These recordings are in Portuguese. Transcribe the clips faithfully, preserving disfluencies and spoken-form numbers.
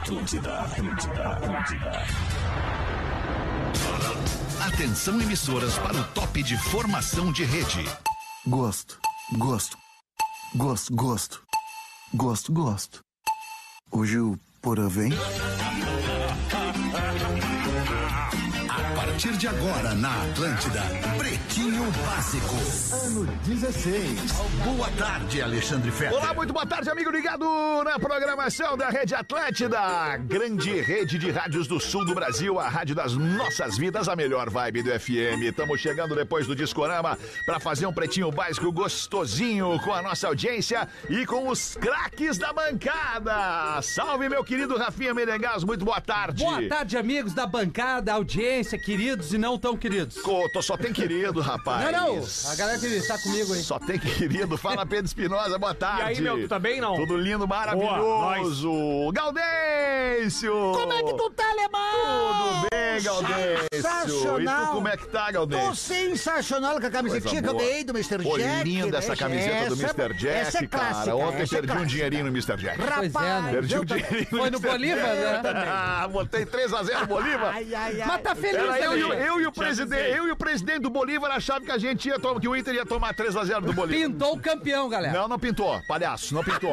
Atlântida, Atlântida, Atlântida. Atenção, emissoras, para o top de formação de rede. Gosto, gosto, gosto, gosto, gosto, gosto. Hoje o Porã vem. A partir de agora, na Atlântida, Pretinho Básico. Ano dezesseis. Boa tarde, Alexandre Fetter. Olá, muito boa tarde, amigo ligado na programação da Rede Atlântida. Grande rede de rádios do sul do Brasil, a rádio das nossas vidas, a melhor vibe do F M. Estamos chegando depois do Discorama para fazer um Pretinho Básico gostosinho com a nossa audiência e com os craques da bancada. Salve, meu querido Rafinha Menegas, muito boa tarde. Boa tarde, amigos da bancada, audiência, queridos e não tão queridos. Tô, só tem querido, rapaz. Não, não, a galera que está comigo aí. Só tem querido. Fala, Pedro Espinosa, boa tarde. E aí, meu, tu tá bem, não? Tudo lindo, maravilhoso. Boa, Gaudêncio. Como é que tu tá, alemão? Tudo bem, Gaudêncio. Sensacional. E tu, como é que tá, Gaudêncio? Tô sensacional com a camisetinha que eu ganhei do mister Pô, Jack. linda essa camiseta essa, do mister Jack, essa é clássica, cara. Ontem essa é perdi um dinheirinho no mister Jack. Rapaz, Pois é, né? Perdi eu um também. dinheirinho Foi no mister Bolívar, Jack. né? Ah, botei três a zero no Bolívar. Ai, ai, ai. Mas tá feliz, Era né, eu, e o- Lelê? eu, e o presidente, eu e o presidente do Bolívar achavam que a gente ia tomar, que o Inter ia tomar três a zero do Bolívar. Pintou o campeão, galera. Não, não pintou, palhaço, não pintou.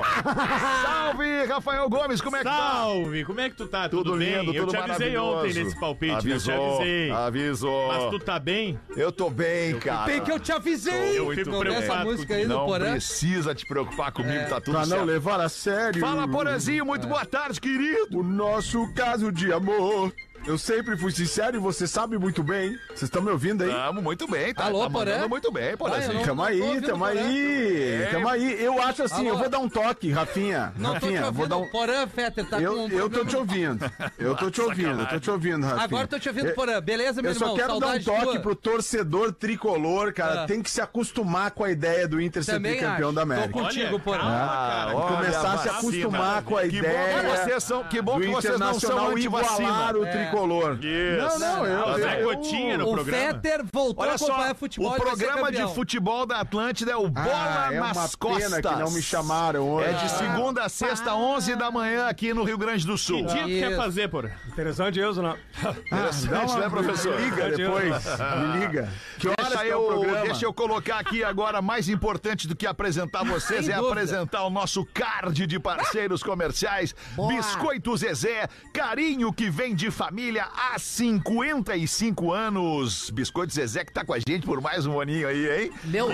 Salve, Rafael Gomes, como é que tá? Salve, como é que tu tá? Tudo, Tudo, bem? lindo, Eu tudo te avisei maravilhoso. ontem nesse palpite, avisou, eu te avisei. Avisou. Mas tu tá bem? Eu tô bem, cara. Bem que eu te avisei. Eu muito fico bem. Essa preocupado música aí contigo. do Não Porã. precisa te preocupar comigo, É. tá tudo Pra não certo. levar a sério. Fala, Porazinho, muito boa tarde, querido. O nosso caso de amor. Eu sempre fui sincero e você sabe muito bem. Vocês estão me ouvindo aí? Tamo muito bem, tá? Alô, tá mandando Porã? muito bem, Ah, eu Porazinho. não- Tamo tô aí, ouvindo tamo o Porã. aí, É. tamo aí. Eu acho assim, Alô? eu vou dar um toque, Rafinha. Não tô te Rafinha, vou ouvindo. dar um... Porã, Fetter, tá Eu, com um eu tô problema. te ouvindo. Eu tô te ouvindo, eu tô te ouvindo, Rafinha. Agora tô te ouvindo, Eu- Porã. Beleza, meu Eu só irmão? quero dar um Saudade toque tua. pro torcedor tricolor, cara. Ah. Tem que se acostumar com a ideia do Inter ser Também tricampeão acho. da América. Tô contigo, Olha, Porã. calma, Ah, cara. olha, Começar a se vacina. acostumar com a Que bom que ideia vocês são, que bom do que vocês não são Internacional anti-vacina. igualar o É. tricolor. Isso. Não, não, eu... O Zé eu- Gotinha no O programa. Fetter voltou Olha a só, acompanhar futebol o e vai ser programa de campeão. futebol da Atlântida é o Bola Ah, é nas uma Costas. pena que não me chamaram hoje. É de segunda a sexta, onze da manhã, aqui no Rio Grande do Sul. Que dia tu quer Isso. fazer, porra? Interessante isso, não? Interessante, Dá né, professor? Me liga depois, me liga. Que horas Deixa que é o eu, programa? deixa eu colocar aqui agora, mais importante do que apresentar vocês Sem é dúvida. apresentar o nosso card de parceiros comerciais. Biscoito Zezé, carinho que vem de família há cinquenta e cinco anos. Biscoito Zezé que tá com a gente por mais um aninho aí, hein? Meu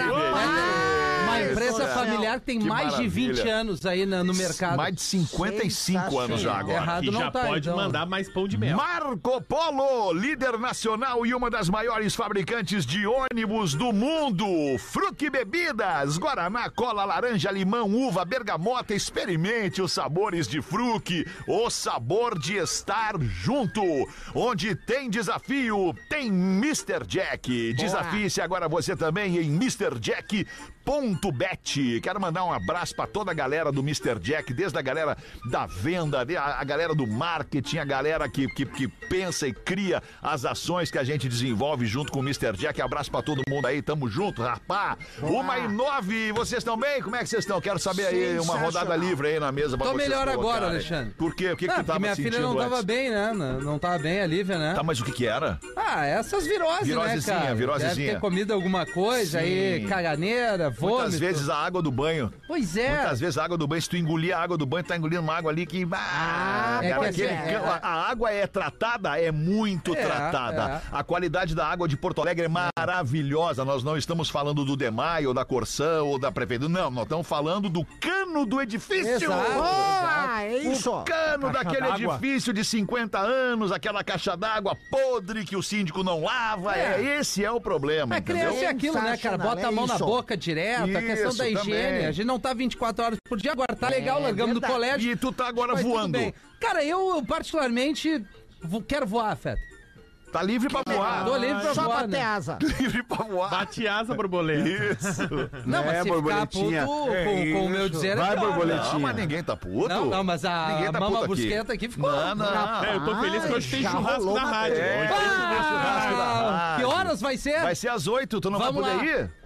uma empresa familiar que tem Que mais de vinte maravilha. anos aí na- no mercado. Mais de cinquenta e cinco anos já agora. Errado E não já tá, pode então. mandar mais pão de mel. Marco Polo, líder nacional e uma das maiores fabricantes de ônibus do mundo. Fruc Bebidas, Guaraná, cola, laranja, limão, uva, bergamota. Experimente os sabores de Fruc, o sabor de estar junto. Onde tem desafio, tem mister Jack. Desafie-se agora você também em mister jack ponto bet. Quero mandar um abraço pra toda a galera do mister Jack, desde a galera da venda, a, a galera do marketing, a galera que, que, que pensa e cria as ações que a gente desenvolve junto com o mister Jack. Abraço pra todo mundo aí, tamo junto, rapá. Uma e nove, vocês estão bem? Como é que vocês estão? Quero saber aí uma rodada livre aí na mesa pra Tô vocês melhor agora, colocarem. Alexandre. Por quê? O que, que Ah, tu porque tava minha sentindo filha não tava antes? bem, né? Não, não tava bem, a Lívia, né? Tá, mas o que que era? Ah, essas viroses, Virosezinha, né, cara? virosezinha. Deve ter comido alguma coisa Sim. aí, caganeira, vômito. Muitas vezes a água do banho. Pois é. Muitas vezes a água do banho, se tu engolir a água do banho, tu tá engolindo uma água ali que. Ah, é cara, que aquele assim, é- can- a, a água é tratada, é muito É, tratada. é. A qualidade da água de Porto Alegre é maravilhosa. Nós não estamos falando do DEMAI ou da Corsã ou da Prefeitura. Não, nós estamos falando do cano do edifício. Exato. Ah, é isso. O cano Caixa daquele d'água. edifício de cinquenta anos, aquela caixa d'água podre que o síndico não lava. É, É. esse é o problema. É entendeu? criança é aquilo, né, cara? Bota a mão na Isso. boca direto, a questão Isso, da higiene. também. A gente não tá vinte e quatro horas por dia, agora tá legal, largamos do verdade. colégio. E tu tá agora mas tudo voando. bem. Cara, eu particularmente vo- quero voar, Feta. Tá livre pra voar. Tô livre pra Só voar, bater né? asa. Livre pra voar. Bate asa, borboleta. Isso. Não, mas É, se ficar puto borboletinha. com, É com o meu isso. dizer, Vai, é pior, borboletinha. Não, mas ninguém tá puto. Não, não, mas a Ninguém tá mama puto aqui. busqueta aqui ficou. Não, não. É, eu tô feliz que hoje tem já churrasco rolou na uma rádio. É. Hoje tem churrasco na rádio. Ah, que horas vai ser? Vai ser às oito, tu não Vamos vai lá. poder ir?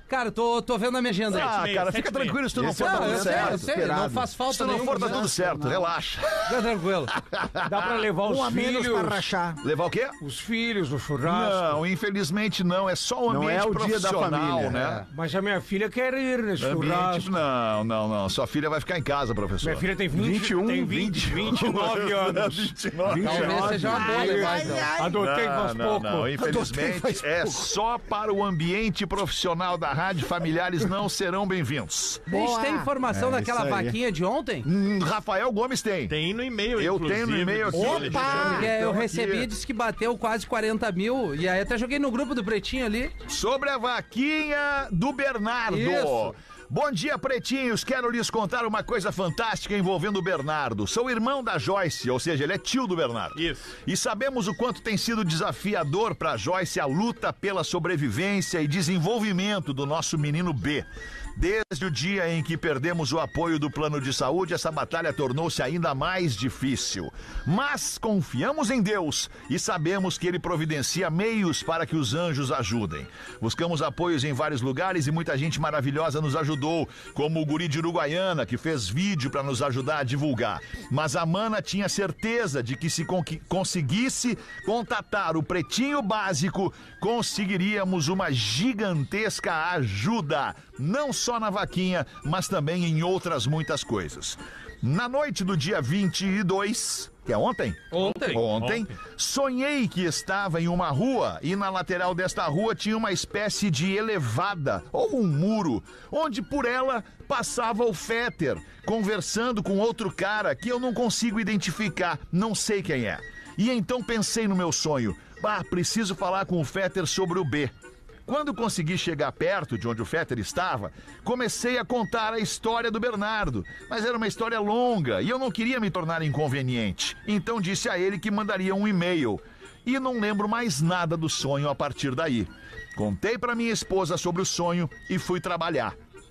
Cara, tô, tô vendo a minha agenda. Ah, meia, cara, sete fica meia. tranquilo se tu não Esse for, é tá Não, o tudo eu sei, eu certo. sei, esperado. não faz Se falta tu não nenhuma. for, tá né? tudo certo, relaxa. Fica tranquilo. Dá pra levar os Um a menos filhos, pra rachar. Levar o quê? os filhos no churrasco. Não, infelizmente não, é só o Não ambiente é o dia da profissional, família, né? Mas a minha filha quer ir nesse Ambiente, churrasco. não, não, não. Sua filha vai ficar em casa, professor. Minha filha tem vinte, vinte e um, tem vinte, vinte e nove anos. vinte e nove. Talvez seja uma boa levar, então. Adotei faz não, pouco. não, infelizmente é só para o ambiente profissional da rádio. Familiares não serão bem-vindos. A gente tem informação É, daquela isso aí. vaquinha de ontem? Hum, Rafael Gomes tem. Tem no e-mail, Eu inclusive, tenho no e-mail do aqui. Alexandre. Opa! Porque eu então recebi aqui. e disse que bateu quase quarenta mil. E aí até joguei no grupo do Pretinho ali. Sobre a vaquinha do Bernardo. Isso. Bom dia, pretinhos. Quero lhes contar uma coisa fantástica envolvendo o Bernardo. Sou irmão da Joyce, ou seja, ele é tio do Bernardo. Isso. E sabemos o quanto tem sido desafiador para Joyce a luta pela sobrevivência e desenvolvimento do nosso menino B. Desde o dia em que perdemos o apoio do plano de saúde, essa batalha tornou-se ainda mais difícil. Mas confiamos em Deus e sabemos que Ele providencia meios para que os anjos ajudem. Buscamos apoios em vários lugares e muita gente maravilhosa nos ajudou, como o guri de Uruguaiana, que fez vídeo para nos ajudar a divulgar. Mas a Mana tinha certeza de que se con- conseguisse contatar o Pretinho Básico, conseguiríamos uma gigantesca ajuda. Não só na vaquinha, mas também em outras muitas coisas. Na noite do dia vinte e dois, que é ontem? Ontem. Ontem, Ontem. sonhei que estava em uma rua e na lateral desta rua tinha uma espécie de elevada ou um muro, onde por ela passava o Fetter, conversando com outro cara que eu não consigo identificar, não sei quem é. E então pensei no meu sonho, ah, preciso falar com o Fetter sobre o B. Quando consegui chegar perto de onde o Fetter estava, comecei a contar a história do Bernardo. Mas era uma história longa e eu não queria me tornar inconveniente. Então disse a ele que mandaria um e-mail. E não lembro mais nada do sonho a partir daí. Contei para minha esposa sobre o sonho e fui trabalhar.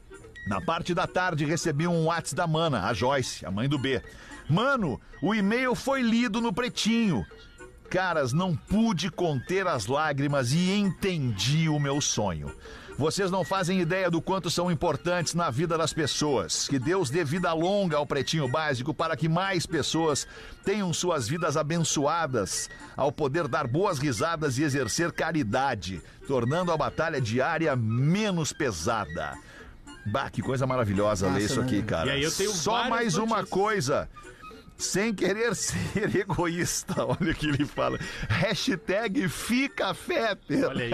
Na parte da tarde recebi um WhatsApp da Mana, a Joyce, a mãe do B. Mano, o e-mail foi lido no Pretinho. Caras, não pude conter as lágrimas e entendi o meu sonho. Vocês não fazem ideia do quanto são importantes na vida das pessoas. Que Deus dê vida longa ao Pretinho Básico para que mais pessoas tenham suas vidas abençoadas ao poder dar boas risadas e exercer caridade, tornando a batalha diária menos pesada. Bah, que coisa maravilhosa ler isso aqui, cara. E aí eu tenho Só várias mais uma notícias. coisa. Sem querer ser egoísta, olha o que ele fala. Hashtag fica Fetter. Olha aí.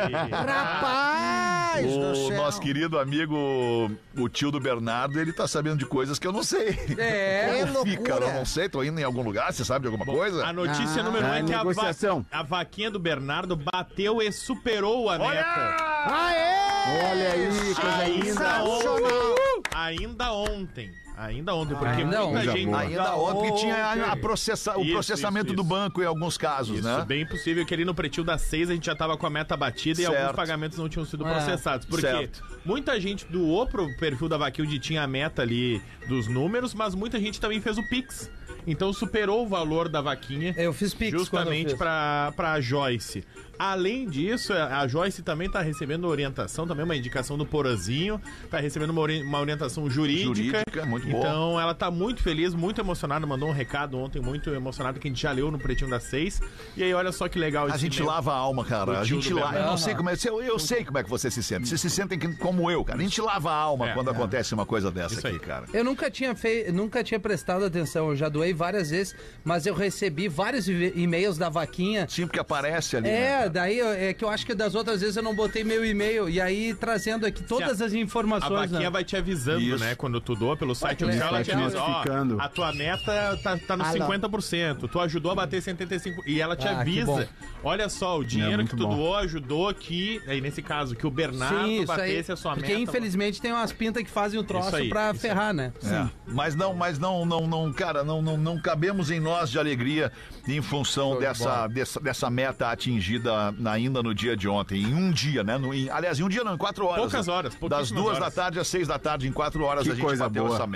Rapaz do O céu. nosso querido amigo, o tio do Bernardo, ele tá sabendo de coisas que eu não sei. É. Que Como fica, loucura. eu não sei, tô indo em algum lugar, você sabe de alguma coisa? A notícia Ah, número um é que a, va- negociação. a vaquinha do Bernardo bateu e superou a meta. Aê! Olha aí, coisa linda. Sensacional! Ainda ontem. Ainda ontem, porque Ainda muita ontem. gente... Ainda ontem que tinha a- a processa- o Isso, processamento isso, do isso. banco em alguns casos, Isso, né? bem possível que ali no pretinho das seis a gente já tava com a meta batida e Certo. alguns pagamentos não tinham sido É. processados. Porque Certo. muita gente doou pro perfil da Vaquinha onde tinha a meta ali dos números, mas muita gente também fez o Pix. Então superou o valor da vaquinha. Eu fiz Pix quando eu Justamente fiz. pra, pra Joyce. Além disso, a Joyce também tá recebendo orientação, também uma indicação do Porazinho, tá recebendo uma, ori- uma orientação jurídica. Jurídica, muito boa. Então ela tá muito feliz, muito emocionada, mandou um recado ontem muito emocionado que a gente já leu no Pretinho das Seis. E aí olha só que legal A esse gente e-mail. lava a alma, cara. do A tio gente do lava. Eu não Bernardo. sei como é. Eu, eu sei como é que você se sente. Vocês se sentem que- como eu, cara. A gente lava a alma É, quando é. acontece uma coisa dessa Isso aqui, aí. cara. Eu nunca tinha feito, nunca tinha prestado atenção, eu já doei várias vezes, mas eu recebi vários e- e-mails da vaquinha. Sim, porque aparece ali. né, É, cara? daí eu- é que eu acho que das outras vezes eu não botei meu e-mail. E aí trazendo aqui todas Se a- as A informações. vaquinha né? vai te avisando, Isso. né? Quando tu doa pelo site que oficial, ela legal. te diz, ó, Notificando. a tua meta tá, tá no Ah, não. cinquenta por cento. Tu ajudou a bater setenta e cinco por cento. E ela te Ah, que avisa. bom. Olha só, o dinheiro muito que tu bom. doou ajudou que, aí nesse caso, que o Bernardo Sim, isso aí. batesse a sua Porque meta. infelizmente tem umas pintas que fazem o troço Isso aí, pra isso ferrar, né? É. Mas não, mas não, não, não, cara, não, não, não cabemos em nós de alegria em função dessa, dessa, dessa meta atingida na- ainda no dia de ontem. Em um dia, né? No, em, aliás, em um dia não, em quatro horas. Poucas né? horas, Das pouquíssimas duas horas. da tarde às seis da tarde, em quatro horas Que a gente coisa bateu boa. essa meta.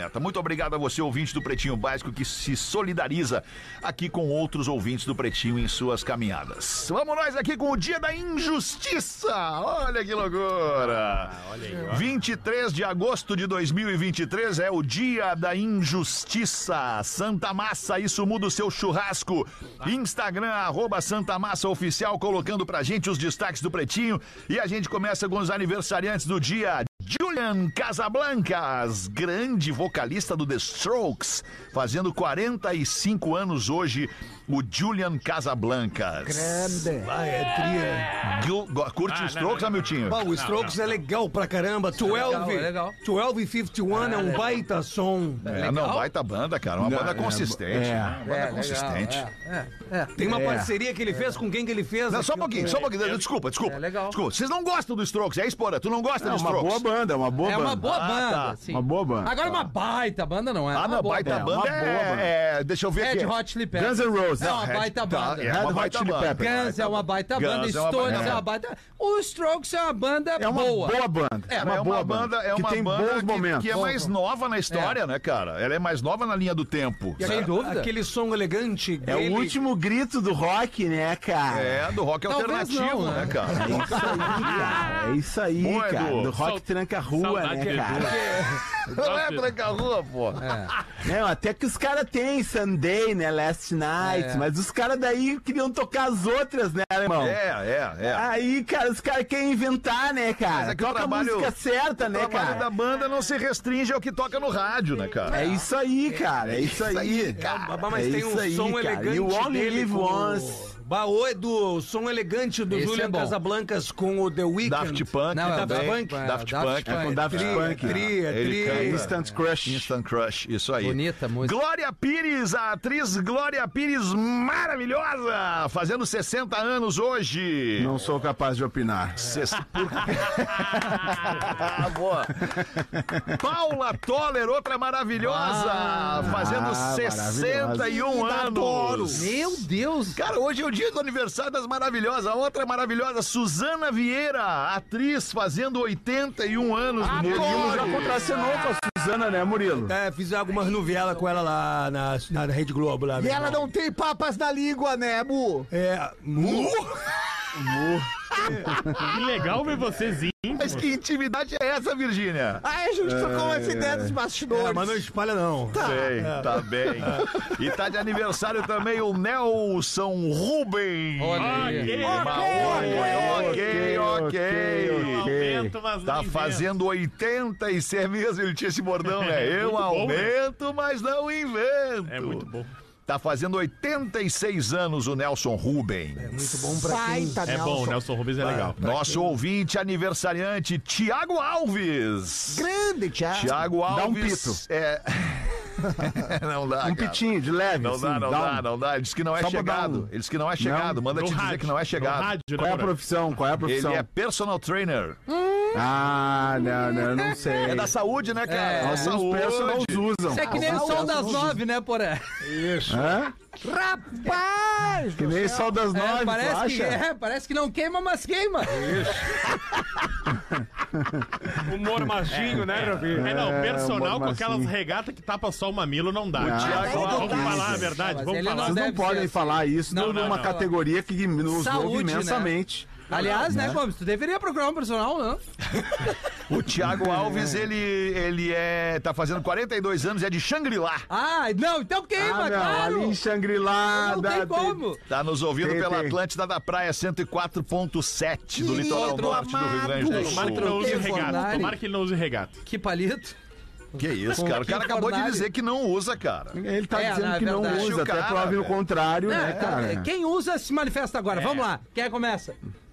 planeta. Muito obrigado a você, ouvinte do Pretinho Básico, que se solidariza aqui com outros ouvintes do Pretinho em suas caminhadas. Vamos nós aqui com o Dia da Injustiça. Olha que loucura. Ah, olha aí, ó. vinte e três de agosto de dois mil e vinte e três é o Dia da Injustiça. Santa Massa, isso muda o seu churrasco. Instagram, arroba Santa Massa Oficial, colocando pra gente os destaques do Pretinho. E a gente começa com os aniversariantes do dia. Julian Casablancas, grande vocalista do The Strokes, fazendo quarenta e cinco anos hoje, o Julian Casablancas. Grande. Vai, é tria. Gu- go- Curte Ah, os Strokes, não, ah, Miltinho? Pô, o Strokes é legal pra caramba. doze, legal, é legal. doze e cinquenta e um é um baita som. É, não, baita banda, cara, uma Não, banda é, consistente, é. né? Uma banda É, consistente. legal, é, é, é. Tem uma parceria que ele fez com quem que ele fez? Não, só um Aqui, pouquinho, só um pouquinho. Desculpa, desculpa. É legal. Desculpa. Vocês não gostam do Strokes, é isso, Porra? Tu não gosta É do uma Strokes? boa banda, é uma boa É banda. uma boa Ah, banda, tá. sim. Uma boa banda. Agora uma baita banda não é? Ah, uma não, boa baita banda. banda uma boa é, banda. é... Deixa eu ver aqui. Red Hot Chili Peppers. Guns N' Roses. É uma Red- baita tá, banda. é Red uma Hot baita Chili banda. Peppers. Guns é uma baita Guns banda, é uma Stones baita é uma baita... O Strokes é uma banda É uma boa. boa, banda. É, É uma é boa uma banda, é que uma tem banda bons que, momentos. que é mais nova na história, né, cara? Ela é mais nova na linha do tempo. Sem sabe? dúvida. Aquele som elegante É dele. o último grito do rock, né, cara? É, do rock Talvez alternativo, não, né, né? cara? É isso aí, cara. É isso aí, Boa, cara. Edu. Do rock Sau- tranca-rua, saudade né, de cara? Não é tranca-rua, pô. Não, até que os caras têm Sunday, né, Last Night, É. mas os caras daí queriam tocar as outras, né, irmão? É, é, é. Aí, cara, os caras querem inventar, né, Mas cara? é que o Toca trabalho- a música certa, O né, trabalho cara? da banda não se restringe ao que toca no rádio, né, cara? É isso aí, cara. É isso aí. Ah, mas É tem um isso aí, som cara. elegante You only dele live com... once. Baô, Edu, o som elegante do Esse Julian é bom. Casablancas com o The Weeknd. Daft Punk Não, é também. Daft Punk. É, Daft Daft Punk. Punk. É com Daft Tri, Punk. tri, é Ele tri. canta. Instant Crush. Instant Crush, isso aí. Bonita a música. Glória Pires, a atriz Glória Pires maravilhosa, fazendo sessenta anos hoje. Não sou capaz de opinar. Ses- por- Boa. Paula Toller, outra maravilhosa, fazendo sessenta e um anos. Meu Deus. Cara, hoje é o dia do aniversário das maravilhosas. A outra maravilhosa, Suzana Vieira, atriz, fazendo oitenta e um anos. Murilo já contracenou com a Suzana, né, Murilo? É, fiz algumas novelas com ela lá na, na Rede Globo. Lá, E meu ela irmão. não tem papas na língua, né, Bu? É. Mu? Que legal ver vocês íntimos. Mas que intimidade é essa, Virgínia? Ai, a gente trocou essa ideia dos bastidores. É, mas não espalha, não. Sei, tá bem. E tá de aniversário também o Nelson Rubem. Olha aí. Uma- Ok, ok, Eu ok. aumento, mas não Tá invento. fazendo oitenta e seis mesmo, ele tinha esse bordão, né? Eu Muito bom, né? aumento, mas não invento. É muito bom. Tá fazendo oitenta e seis anos o Nelson Rubem. Muito bom pra quem... Baita, É bom, o Nelson Rubens é legal. Nosso ouvinte aniversariante, Tiago Alves. Grande, Thiago. Tiago Alves. Dá um pito. É... não dá, Um cara. pitinho de leve, Não assim, dá, não dá dá, um- não dá. Ele disse que não é Só pra dar chegado. um- Ele disse que não é chegado. Manda No te dizer rádio, que não é no chegado. rádio, né, Qual é a Porã? profissão? Qual é a Ele profissão? é personal trainer. Ah, não, não, eu não sei. É da saúde, né, cara? É. Da Alguns saúde. personals usam. Isso é que nem o som das nove, né, Porã? Hã? Rapaz! Que nem sol das É, nove, tu parece, que, acha? é, parece que não queima, mas queima. Humor machinho, né, Rafi? É, não, É, personal uma com aquelas massinha. regatas que tapa só o mamilo não dá. Não, Tiago, não vamos dá. falar a verdade, Mas vamos ele não falar. Vocês não deve podem ser falar isso Não, numa não, não. categoria que nos Saúde, ouve né? imensamente. Aliás, né, Gomes, tu deveria procurar um personal, não? O Tiago Alves, ele, ele é, tá fazendo quarenta e dois anos, é de Xangri-Lá. Ah, não, então queima, Ah, não, claro. ali em Shangri-La... Não dá- tem como. Tá nos ouvindo Tem, pela tem. Atlântida da Praia cento e quatro ponto sete do litoral Querido norte do Rio Grande do Tomara que Sul. não use Troquei o regata. Fornari. Tomara que ele não use regata. Que palito. Que isso, cara? O cara que acabou de Fornari. dizer que não usa, cara. Ele tá É, dizendo não, é que não verdade. usa, O até cara, prove o velho. contrário, né, É, cara? quem usa se manifesta agora. Vamos lá. Quem é que começa?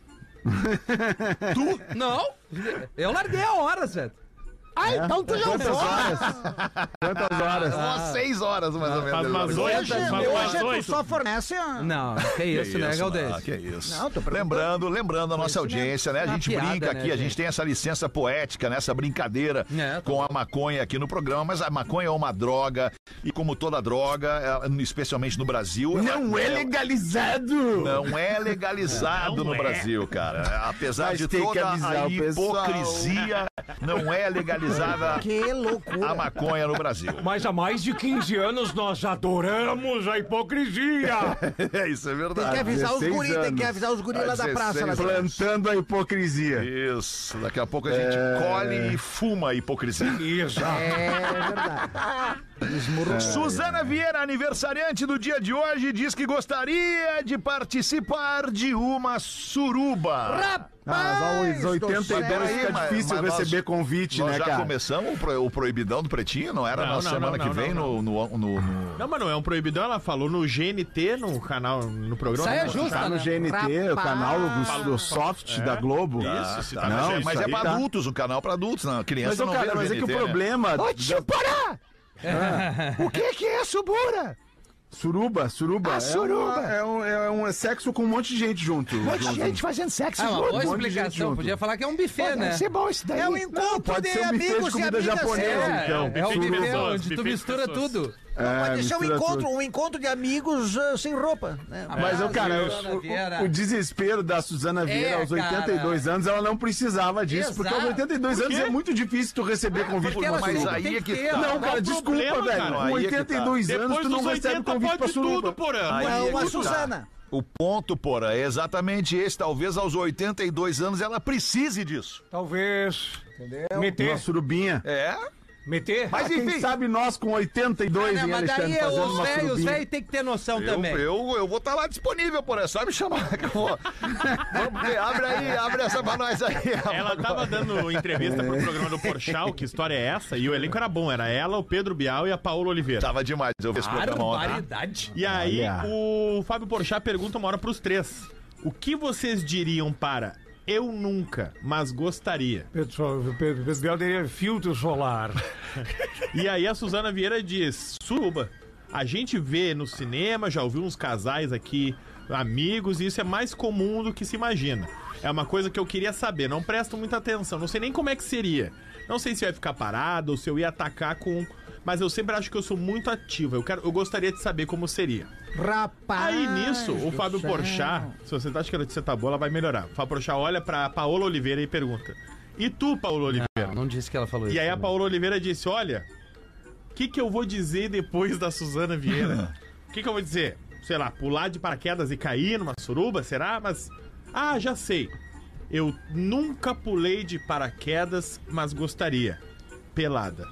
tu? Não. Eu larguei a horas, velho. Ah, então tu já Quantas foi. horas? Quantas horas? Umas seis horas, mais ou menos. Faz umas Ele oito, Hoje, faz hoje umas tu oito. só fornece... a- Não, que isso, né, ah, Galdês? que isso. Não, tô perguntando. Lembrando, lembrando a nossa audiência, né? A Uma gente piada, brinca né, aqui, a gente gente? tem essa licença poética, nessa brincadeira É, tá com a maconha aqui no programa, mas a maconha é uma droga e como toda droga, ela, especialmente no Brasil, ela- Não é ela- legalizado! Não é legalizado Não no é. Brasil, cara. Apesar Mas de tem que toda avisar a o pessoal. hipocrisia, não é legalizado legalizada Que loucura. a maconha no Brasil. Mas há mais de quinze anos nós adoramos a hipocrisia. É, isso é Tem verdade. que avisar os dezesseis guris, tem que anos. avisar os guris lá da praça. Lá dezesseis Plantando a hipocrisia. Isso, daqui a pouco a gente colhe e fuma a hipocrisia. Isso. É verdade. Esmurro. Suzana Vieira, aniversariante do dia de hoje, diz que gostaria de participar de uma suruba. Rapaz, Ah, mas aos oitenta e dois Peraí, fica mas- difícil mas nós- receber convite, Nós né, já cara? começamos o, pro- o proibidão do Pretinho, não era Não, na não, semana não, que não, vem não, no, no, no- no- Não, mas não é um proibidão, ela falou no G N T, no canal, no programa. Saia Não, justa, Tá no né? G N T, o Rapaz. canal do, do Soft da Globo. Isso, se tá Não, no G N T. mas isso é aí pra tá. adultos, um canal pra adultos, não. Criança Mas, ô, não cara, vê no mas é G que N T, o né? problema... Ô, tio, para! O que que é subura? Suruba, suruba. Ah, suruba. É, um, é, um, é um sexo com um monte de gente junto. Um monte de junto. gente fazendo sexo Ah, uma junto. boa um monte de gente explicação. junto. Podia falar que é um buffet, né? Deve ser bom isso daí. É um encontro pode de ser um buffet de amigos e comida amigas. japonesa, É. então. É o buffet de buffet pessoas, onde tu buffet de mistura pessoas. tudo. É, Pode ser um mistura encontro, tudo. um encontro de amigos ah, sem roupa. Né? Mas, Ah, eu, cara, Suzana o- Vieira. o, o desespero da Suzana Vieira É, aos oitenta e dois cara. anos, ela não precisava disso, Exato. porque aos oitenta e dois anos é muito difícil tu receber convite Porque pra ela uma mas sempre suruba. aí tem é que ter, tá. Não, qual cara, o desculpa, problema, velho. cara? Com Aí é que oitenta e dois anos, Depois tu não dos recebe oitenta convite pra pode suruba. tudo, porã. Aí Não, é uma que tá. Suzana. O ponto, porra, é exatamente esse. Talvez aos oitenta e dois anos ela precise disso. Talvez. Uma Meter. surubinha. É? Meter. Mas quem enfim. sabe nós com oitenta e dois, Ah, hein, não, mas Alexandre, daí é fazendo os uma velhos, os surubinha. velhos tem que ter noção Eu, também. eu, eu vou estar lá disponível, porra. É só me chamar que eu vou. Vamos ver, abre aí, abre essa pra nós aí. Ela tava dando entrevista pro programa do Porchat, que história é essa? E o elenco era bom, era ela, o Pedro Bial e a Paola Oliveira. Tava demais, eu vi esse programa ontem. Barbaridade. E aí Olha. o Fábio Porchat pergunta uma hora pros três: o que vocês diriam para eu nunca, mas gostaria? Pedro, Pedro, Pedro Bial teria filtro solar. E aí a Suzana Vieira diz: suruba. A gente vê no cinema, já ouviu uns casais aqui, amigos, e isso é mais comum do que se imagina. É uma coisa que eu queria saber, não presto muita atenção, não sei nem como é que seria. Não sei se ia ficar parado ou se eu ia atacar com... Mas eu sempre acho que eu sou muito ativo, eu, quero, eu gostaria de saber como seria. Rapaz. Aí nisso, o do Fábio céu. Porchat, se você tá achando que a notícia tá boa, ela vai melhorar. O Fábio Porchat olha pra Paola Oliveira e pergunta: e tu, Paola Oliveira? Não, não disse que ela falou isso. E aí a também. Paola Oliveira disse: olha, o que, que eu vou dizer depois da Suzana Vieira? O que, que eu vou dizer? Sei lá, pular de paraquedas e cair numa suruba, será? Mas, ah, já sei. Eu nunca pulei de paraquedas, mas gostaria. Pelada.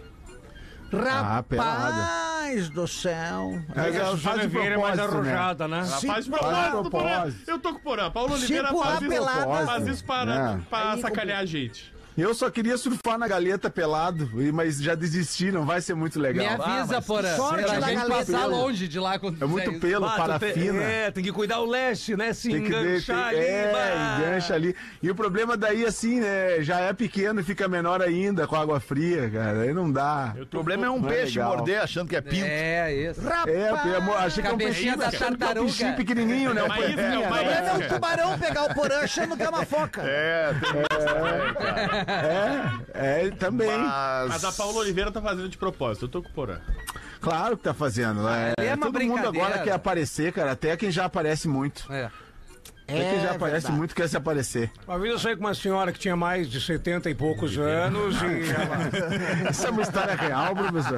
Ah, pelada. Rapaz do céu. Mas a ela Suzana faz de Vieira é mais propósito, né? arrojada, né? Ela Se faz de pular- propósito, Porã. propósito. Eu tô com o Porã. Paola Se Oliveira pular faz isso, pelada- faz isso para, É. pra Aí, sacanear a gente. Eu só queria surfar na galeta pelado, e- mas já desisti, não vai ser muito legal. Me avisa, Ah, Porã. sorte Pra da gente galeta. passar longe de lá quando É muito fizer isso. pelo, Ah, tu parafina. tem- É, tem que cuidar o leste, né? Se Tem que ver, enganchar tem- ali. é, bah. engancha ali. E o problema daí, assim, né, já é pequeno e fica menor ainda com água fria, cara. Aí não dá. O problema é um Não é peixe legal. morder achando que é pinto. É, isso. É, eu achei que é um Cabecinha peixinho, da achando que é um tartaruga. peixinho pequenininho, né? Um Uma isca, paninha, uma O né? problema é isca. o tubarão pegar o porã achando que é uma foca. É, tem isso também, cara. É, também. Mas... Mas a Paola Oliveira tá fazendo de propósito. Eu tô com o Porã. Claro que tá fazendo. É, ali é uma todo mundo brincadeira. agora quer aparecer, cara. Até quem já aparece muito. É. Até quem já aparece verdade. muito quer se aparecer. Uma vez eu saí com uma senhora que tinha mais de setenta e poucos anos e ela... Isso é uma história real, professor?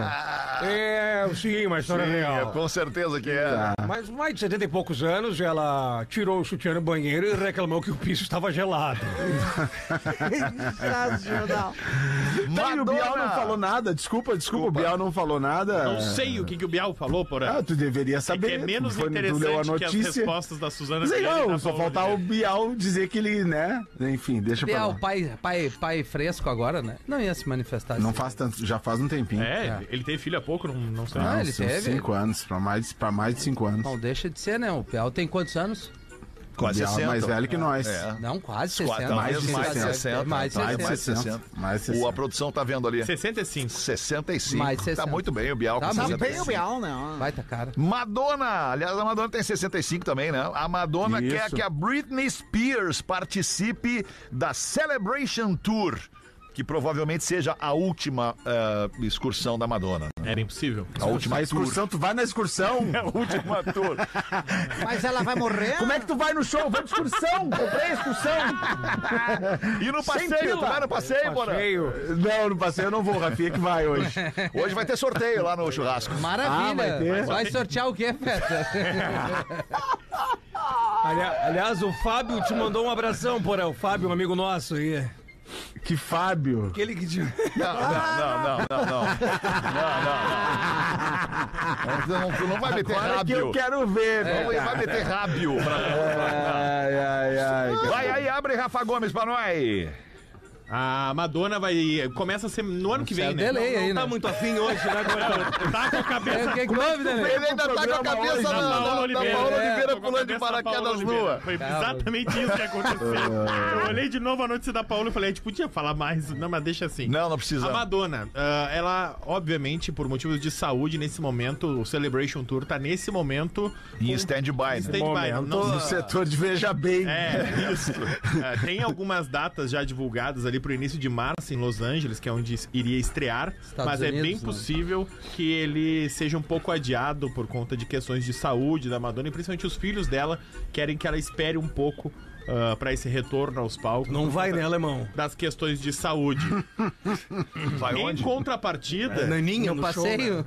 É, sim, uma história Sim, real. com certeza que é. Tá. Mas mais de setenta e poucos anos, ela tirou o sutiã no banheiro e reclamou que o piso estava gelado. Sensacional. Tá, e o Bial não falou nada. Desculpa, desculpa, o Bial não falou nada. Não sei o que, que o Bial falou, Porã. Ah, tu deveria É saber. que é menos tu foi- tu leu a interessante que as notícia. respostas da Suzana Sei Vieira e não, da só Paola faltar o Oliveira. Bial dizer que ele, né? Enfim, deixa pra É, lá. o pai, pai, pai fresco agora, né? Não ia se manifestar Não assim. faz tanto, já faz um tempinho. É, ele teve filho há pouco, não, não sei. Ah, ele são teve? cinco anos, pra mais, pra mais de cinco anos. Não deixa de ser, né? O Piau tem quantos anos? Quase O Bial é sessenta. mais velho que nós. É. Não, quase Quase, sessenta. mais de mais de sessenta. sessenta. Mais de Mais de sessenta. sessenta. Mais de O, a sessenta. produção tá vendo ali. sessenta e cinco. sessenta e cinco. Mais Tá sessenta. muito bem o Bial Tá com muito Tá sessenta e bem o cinco. Bial, né? Baita cara. Madonna, aliás, a Madonna tem sessenta e cinco também, né? A Madonna Isso. quer que a Britney Spears participe da Celebration Tour. que provavelmente seja a última uh, excursão da Madonna. Era impossível. A última A excursão, tu vai na excursão? É a última tour. Mas ela vai morrer? Como é que tu vai no show? Vai de excursão! Comprei a excursão! E no Sem passeio, tu pila. vai no passeio, Porã? Não, no passeio eu não vou, Rafinha que vai hoje. Hoje vai ter sorteio lá no churrasco. Maravilha. Ah, vai ter. Vai sortear o quê, Feta? Ali- aliás, o Fábio te mandou um abração, porra. O Fábio, um amigo nosso aí. Que Fábio. Aquele que te... Não, não, não, não, não, não. Não, não, não. Tu não vai meter Agora que rábio. eu quero ver, Não né, vai cara? meter rábio. Ai, ai, ai. Vai aí, abre Rafa Gomes pra nós. A Madonna vai. Começa a ser no ano que vem, É o né? delay aí, Não né? tá muito afim hoje, né, Gordão? Tá com a É, cabeça. o que que houve, né? Ele ainda tá com a cabeça na, na, na, na Paola Oliveira Tô com a pulando de cabeça da Paola paraquedas Oliveira. nua. Foi exatamente isso que aconteceu. Eu olhei de novo a notícia da Paola e falei, a gente podia falar mais. Não, mas deixa assim. Não, não precisa. A Madonna, ah, ela, obviamente, por motivos de saúde, nesse momento, o Celebration Tour tá nesse momento Em stand-by, né? stand-by. Não- No setor de Veja Bem. É, isso. É, tem algumas datas já divulgadas ali pro início de março em Los Angeles, que é onde iria estrear, Estados mas é Unidos, bem né? possível que ele seja um pouco adiado por conta de questões de saúde da Madonna, e principalmente os filhos dela querem que ela espere um pouco uh, para esse retorno aos palcos. Não por vai, conta né, alemão? Das questões de saúde. Vai Em onde? contrapartida, Naninha No no show, né? passeio?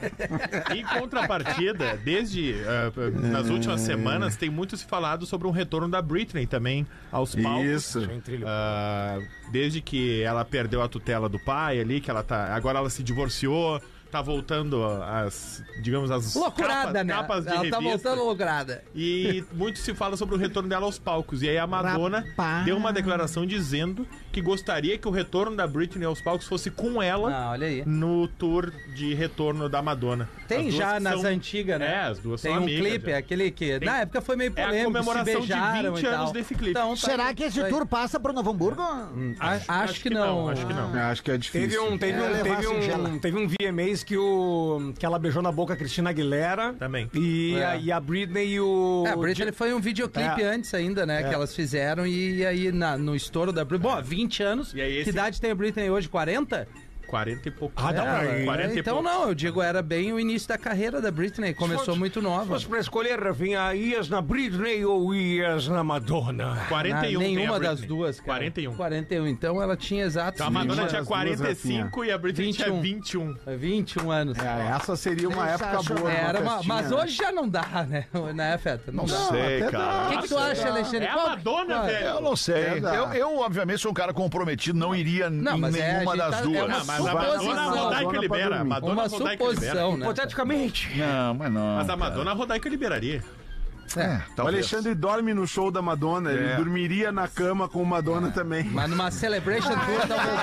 em contrapartida, desde uh, nas últimas semanas, tem muito se falado sobre um retorno da Britney também aos palcos. Isso. Ah, desde que ela perdeu a tutela do pai ali, que ela tá. Agora ela se divorciou, tá voltando às, digamos, as Loucurada, capas, né? capas de Ela tá revista. voltando loucurada. E muito se fala sobre o retorno dela aos palcos. E aí a Madonna Rapaz. deu uma declaração dizendo que gostaria que o retorno da Britney aos palcos fosse com ela Ah, olha aí. no tour de retorno da Madonna. Tem As duas já que nas são- antigas, né? É, as duas Tem são um amigas, clipe, já. aquele que na época foi meio É a polêmico, comemoração se de beijaram vinte e tal. anos desse clipe. Então, tá Será aí, que esse tá aí. tour passa pro Novo Hamburgo? A- acho, que não. Acho que não. Eu acho que é difícil. Teve um, teve, É, um, levar teve, a singela. um, teve um V M As que, o, que ela beijou na boca a Cristina Aguilera. Também. E, É. a, e a Britney e o... É, a Britney foi um videoclipe É. antes ainda, né? Que elas fizeram e aí na- no estouro da Britney. Bom, vinte anos. E aí esse- Que idade tem a Britney hoje? quarenta? quarenta e pouco. Ah, dá pra É, ir. quarenta e então poucos. não, eu digo, era bem o início da carreira da Britney. Começou fosse- muito Se nova. fosse pra escolher, Rafinha, ias na Britney ou ias na Madonna? quarenta e um Na- tem a nenhuma das Britney. duas, cara. quarenta e um. quarenta e um. Então ela tinha exatos Então a Madonna Nenhuma tinha das duas, quarenta e cinco e a Britney tinha vinte e um. vinte e um. vinte e um anos. É, essa seria uma época boa. Era uma uma- festinha, mas né? hoje já não dá, né? Né, Feta? Não, dá. Sei, até cara. O que, que tu acha, Alexandre? É a Qual- Madonna, qual- velho. Eu não sei. É da- Eu, eu, obviamente, sou um cara comprometido, não iria Não, em mas é, nenhuma a gente das tá- é duas. uma Não, mas a suposição. Madonna, a Rodaica Madonna libera. pra A Madonna, Uma a Rodaica libera. suposição, né? Hipoteticamente. Não, mas não. Mas a Madonna, a Rodaica liberaria. É, O talvez. Alexandre dorme no show da Madonna, ele É. dormiria na cama com Madonna também. Mas numa Celebration Tour, talvez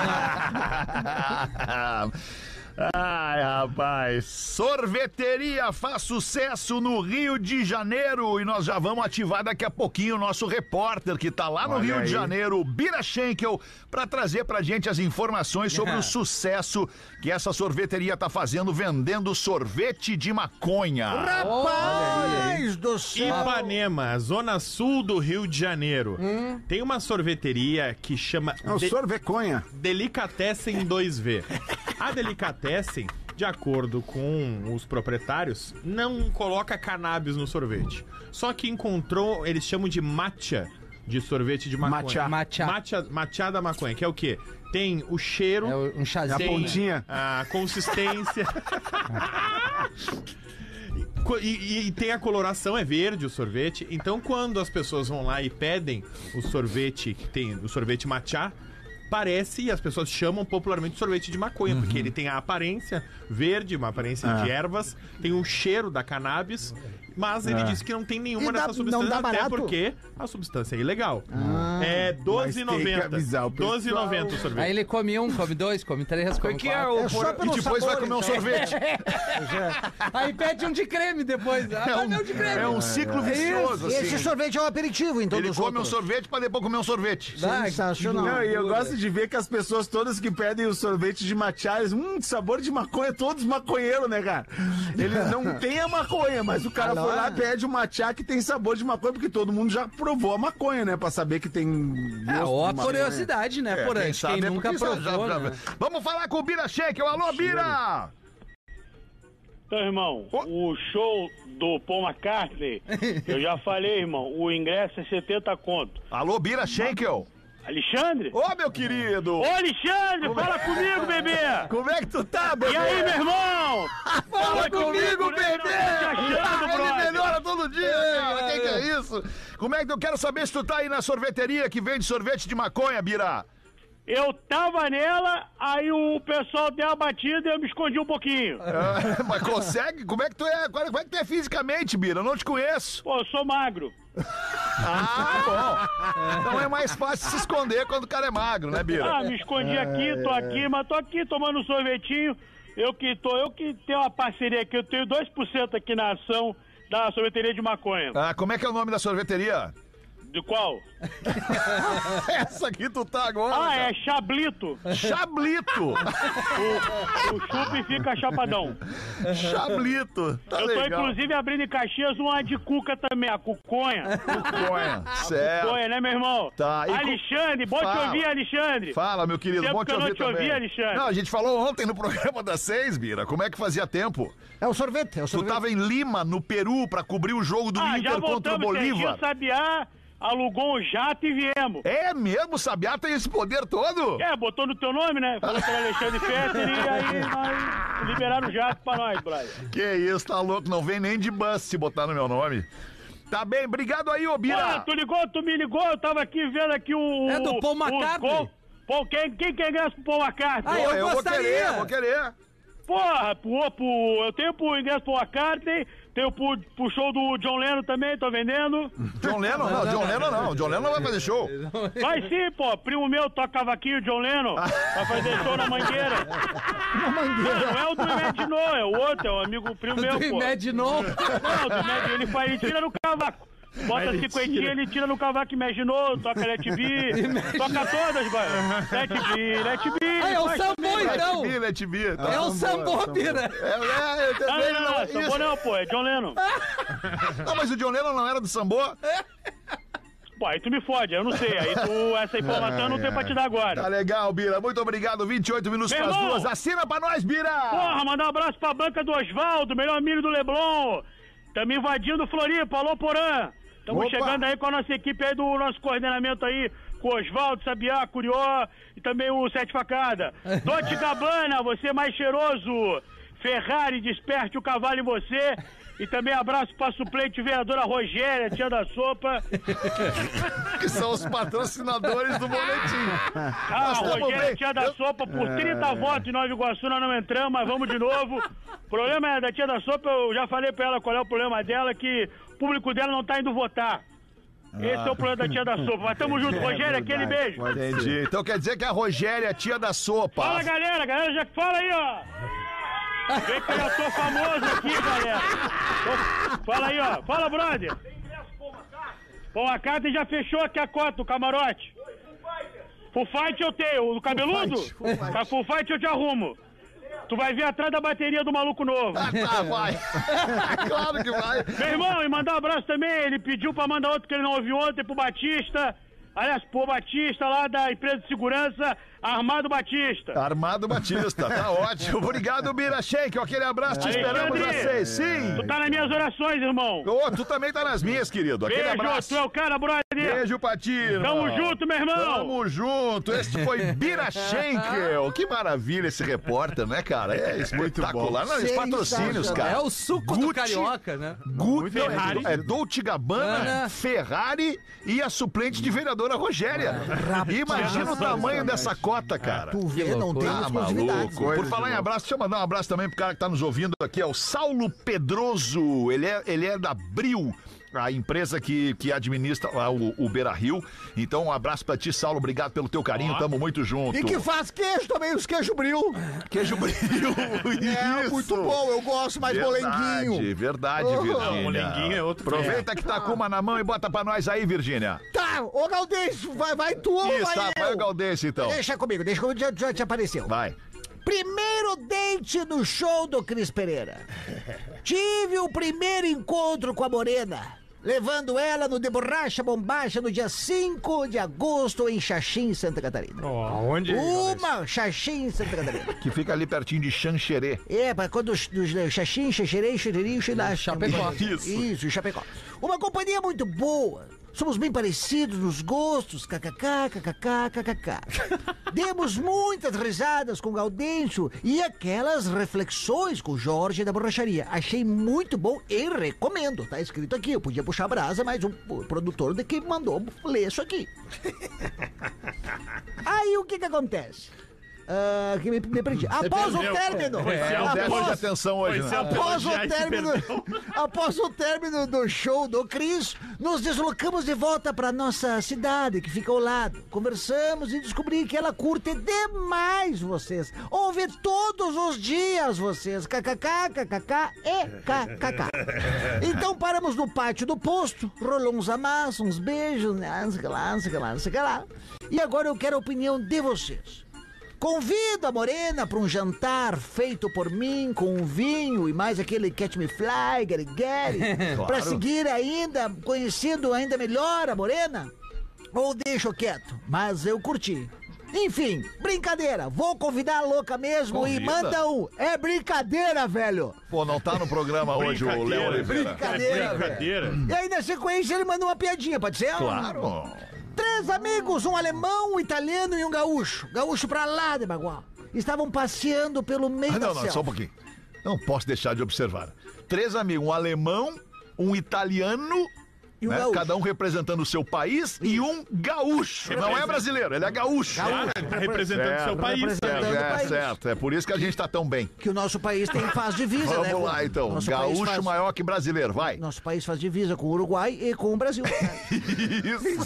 não. Ai, rapaz. Sorveteria faz sucesso no Rio de Janeiro e nós já vamos ativar daqui a pouquinho o nosso repórter que tá lá no Olha Rio aí. de Janeiro, Bira Schenkel, para trazer pra gente as informações sobre o sucesso que essa sorveteria tá fazendo vendendo sorvete de maconha. Rapaz do céu! Ipanema, zona sul do Rio de Janeiro. Tem uma sorveteria que chama É o De- sorveconha. Delicatessen dois V. A Delicatessen, de acordo com os proprietários, não coloca cannabis no sorvete. Só que encontrou, eles chamam de matcha, de sorvete de maconha. Matcha. Matcha. Matcha, matcha da maconha, que é o quê? Tem o cheiro, É um chazinho. tem pontinha. a consistência... Co- E, e- e tem a coloração, é verde o sorvete. Então, quando as pessoas vão lá e pedem o sorvete que tem o sorvete matcha, parece, e as pessoas chamam popularmente de sorvete de maconha, porque ele tem a aparência verde, uma aparência de ervas, tem o cheiro da cannabis, mas ele disse que não tem nenhuma E dá- dessas não substâncias, dá até barato? porque a substância é ilegal. É doze e Mas tem que noventa. avisar o pessoal. doze e noventa o Aí sorvete. ele come um, come dois, come três, come Que é quatro. o... É só E pelo depois vai sabor, comer um então. sorvete. Aí pede um de creme depois. Ah, É vai dar um de creme. um, é um ciclo vicioso, E esse assim. sorvete é um aperitivo, então, Ele dos come um outros. sorvete pra depois comer um sorvete. Ah, Sensacional. Não, e eu gosto de ver que as pessoas todas que pedem o sorvete de matcha, eles, hum, sabor de maconha, todos maconheiros, né, cara? Eles não têm a maconha, mas o cara Alô? foi lá e pede uma chá que tem sabor de maconha, porque todo mundo já provou a maconha, né? Pra saber que tem É, gosto ó, a de maconha. curiosidade, né, É, Porã? quem Quem, sabe é nunca porque já- provou, já- já- né? Vamos falar com o Bira Schenkel. Alô, Bira! Então, irmão, o show do Paul McCartney, eu já falei, irmão, o ingresso é setenta conto. Alô, Bira Schenkel. Alexandre? Ô, meu querido! Ô, Alexandre, fala comigo, bebê! Como é que tu tá, bebê? E aí, meu irmão? Fala comigo, bebê! Te achando, Ele brother. melhora todo dia, cara. Que que é isso? Como é que eu quero saber se tu tá aí na sorveteria que vende sorvete de maconha, Bira? Eu tava nela, aí o pessoal deu a batida e eu me escondi um pouquinho. Ah, mas consegue? Como é que tu é? Como é que tu é fisicamente, Bira? Eu não te conheço. Pô, eu sou magro. Ah, bom. Então é mais fácil se esconder quando o cara é magro, né, Bira? Ah, me escondi aqui, tô aqui, mas tô aqui tomando um sorvetinho. Eu que tô, eu que tenho uma parceria aqui, eu tenho dois por cento aqui na ação da sorveteria de maconha. Ah, como é que é o nome da sorveteria? De qual? Essa aqui tu tá agora. Ah, cara. é Chablito. Chablito. O, o chup fica chapadão. Chablito. Tá eu tô, legal. inclusive, abrindo em Caxias uma de cuca também, a cuconha. Cuconha, certo. Cuconha, né, meu irmão? Tá, e cu- Alexandre, bom Fala. te ouvir, Alexandre. Fala, meu querido, Tempo bom te que eu não ouvir te ouvi, também. Alexandre. Não, a gente falou ontem no programa das seis, Bira. Como é que fazia tempo? É o sorvete, é o Tu sorvete. tava em Lima, no Peru, pra cobrir o jogo do Ah, Inter já contra o voltamos, Bolívar. Serginho Sabiá alugou um jato e viemos. É mesmo? Sabiá tem esse poder todo? É, botou no teu nome, né? Falou que era Alexandre Fetter e aí nós liberaram o jato pra nós, brother. Que isso, tá louco? Não vem nem de bus se botar no meu nome. Tá bem, obrigado aí, ô Bira. Pô, tu ligou, tu me ligou, eu tava aqui vendo aqui o... É do Paul o- McCartney? o- Pô, quem, quem quer ingresso pro Paul McCartney? Ah, eu Pô, vou gostaria. querer, vou querer. Porra, pro, pro, eu tenho pro ingresso pro McCartney, tenho pro, pro show do John Lennon também, tô vendendo. John Lennon não, John Lennon não. John Lennon não vai fazer show. Vai sim, pô, primo meu toca cavaquinho, John Lennon, vai fazer show na Mangueira. Na Mangueira. Não é o do Imaginou, é o outro, é o amigo primo meu, Do pô. Imaginou. Não, do Imaginou, ele faz, ele tira no cavaco. Bota Ele cinquentinha, tira. ele tira no cavaco Imaginou, toca Let Be, toca todas, vai. Let Be, Let Be. Ah, é o faz sambô, também. então. Let me, let me. Tá. É o sambô, Bira. É, é, eu Não, também não, não, não. sambô não, pô, é John Lennon. Não, mas o John Lennon não era do sambô? Pô, aí tu me fode, eu não sei, aí tu, essa informação eu não tenho pra te dar Tá agora. legal, Bira. Muito obrigado. vinte e oito minutos Meu para as irmão. duas. Assina pra nós, Bira. Porra, mandar um abraço pra banca do Osvaldo, melhor amigo do Leblon. Tamo invadindo Floripa, alô Porã. Tamo Opa. chegando aí com a nossa equipe aí do nosso coordenamento aí, com o Osvaldo, Sabiá, Curió e também o Sete Facada. Dolce Gabbana, você mais cheiroso. Ferrari, desperte o cavalo em você. E também abraço pra suplente vereadora Rogéria, tia da sopa. Que são os patrocinadores do boletim. Ah, Nós tamo Rogéria, bem. tia da sopa, por trinta votos em Nova Iguaçu nós não entramos, mas vamos de novo. O problema é da tia da sopa, eu já falei pra ela qual é o problema dela, que o público dela não tá indo votar. Esse é o problema da tia da sopa. Mas tamo junto, Rogéria, aquele beijo. Entendi. Então quer dizer que a Rogéria é a tia da sopa. Fala, galera, galera, já fala aí, ó. Vê que eu já tô famoso aqui, galera. Tô- Fala aí, ó. Fala, brother. Bom, a carta já fechou aqui a cota, o camarote. Full Fight eu tenho, o cabeludo? Tá, Full Fight eu te arrumo. Tu vai vir atrás da bateria do maluco novo. Ah, tá, vai. Claro que vai. Meu irmão, e mandar um abraço também, ele pediu pra mandar outro que ele não ouviu ontem pro Batista. Aliás, pro Batista lá da empresa de segurança, Armado Batista. Armado Batista, tá ótimo. Obrigado, Bira Schenkel. Aquele abraço, te esperamos às seis. Sim. Tu tá nas minhas orações, irmão. Ô, tu também tá nas minhas, querido. Aquele Beijo, abraço. tu é o cara, brother. Beijo pra ti, irmão. Tamo junto, meu irmão. Tamo junto. Este foi Bira Schenkel. Que maravilha esse repórter, né, cara? É espetacular. Não, os patrocínios, cara. É o suco do Gucci, carioca, né? Gucci, não, Ferrari. é Dolce Gabbana, Ana. Ferrari e a suplente de vereadora Rogéria. Imagina o tamanho dessa cota, cara. Tu vê, não tem Tá exclusividade. maluco. Por falar em abraço, deixa eu mandar um abraço também pro cara que tá nos ouvindo aqui, é o Saulo Pedroso. Ele é, ele é da Bril, a empresa que, que administra lá o, o Beira Rio. Então, um abraço pra ti, Saulo. Obrigado pelo teu carinho. Tamo muito junto. E que faz queijo também, os queijo bril. Queijo Bril. É, Isso. muito bom, eu gosto mais molenguinho. Verdade, Oh. Virgínia. Não, molenguinho é outro Aproveita que tá com uma na mão e bota pra nós aí, Virgínia. Tá, ô Galdês, vai, vai tu ou Isso, vai tá, vai eu? o Galdense, então. Deixa comigo, deixa comigo, já, já te apareceu. Vai. Primeiro date no show do Cris Pereira. Tive o primeiro encontro com a morena, levando ela no De Borracha Bombacha no dia cinco de agosto em Xaxim, Santa Catarina. Oh, Onde? Uma Xaxim, Santa Catarina. Que fica ali pertinho de Xanxerê. É, para quando os, os Xaxim, Xaxerê, Xereri, Xerá, Chapecó. Isso. Isso, Chapecó. Uma companhia muito boa. Somos bem parecidos nos gostos, kkk, kkk, kkk. Demos muitas risadas com Gaudêncio e aquelas reflexões com Jorge da Borracharia. Achei muito bom e recomendo. Tá escrito aqui, eu podia puxar a brasa, mas o produtor daqui mandou ler isso aqui. Aí o que que acontece? Ah, que me, me perdi. Após o término. É, um déficit de atenção hoje, né? Após o término, após o término do show do Cris, nos deslocamos de volta para nossa cidade, que fica ao lado. Conversamos e descobri que ela curte demais vocês. Ouve todos os dias vocês. Kkk, kkk e kkk. Então paramos no pátio do posto, rolou uns amassos, uns beijos, não sei o que lá, não sei o que lá, não sei o que lá. E agora eu quero a opinião de vocês. Convido a morena para um jantar feito por mim com um vinho e mais aquele Catch Me Fly, Get It, Get It, Claro. para seguir ainda, conhecendo ainda melhor a morena? Ou deixo quieto, mas eu curti. Enfim, brincadeira, vou convidar a louca mesmo. Convida. E manda um. É brincadeira, velho. Pô, não tá no programa hoje o Léo Oliveira. Brincadeira, Brincadeira. velho. E aí na sequência ele manda uma piadinha, pode ser? Claro. Três amigos, um alemão, um italiano e um gaúcho. Gaúcho pra lá de Bagual. Estavam passeando pelo meio Ah, da não, não, selva. só um pouquinho. Não posso deixar de observar. Três amigos, um alemão, um italiano, E um né, gaúcho. cada um representando o seu país, e um gaúcho. Não é brasileiro, ele é gaúcho. Cara, tá representando o seu país. representando- É, é país. certo, é por isso que a gente tá tão bem. Que o nosso país tem, faz divisa, né? Vamos com- lá, então. Nosso país Gaúcho faz- maior que brasileiro, vai. Nosso país faz divisa com o Uruguai e com o Brasil. Isso.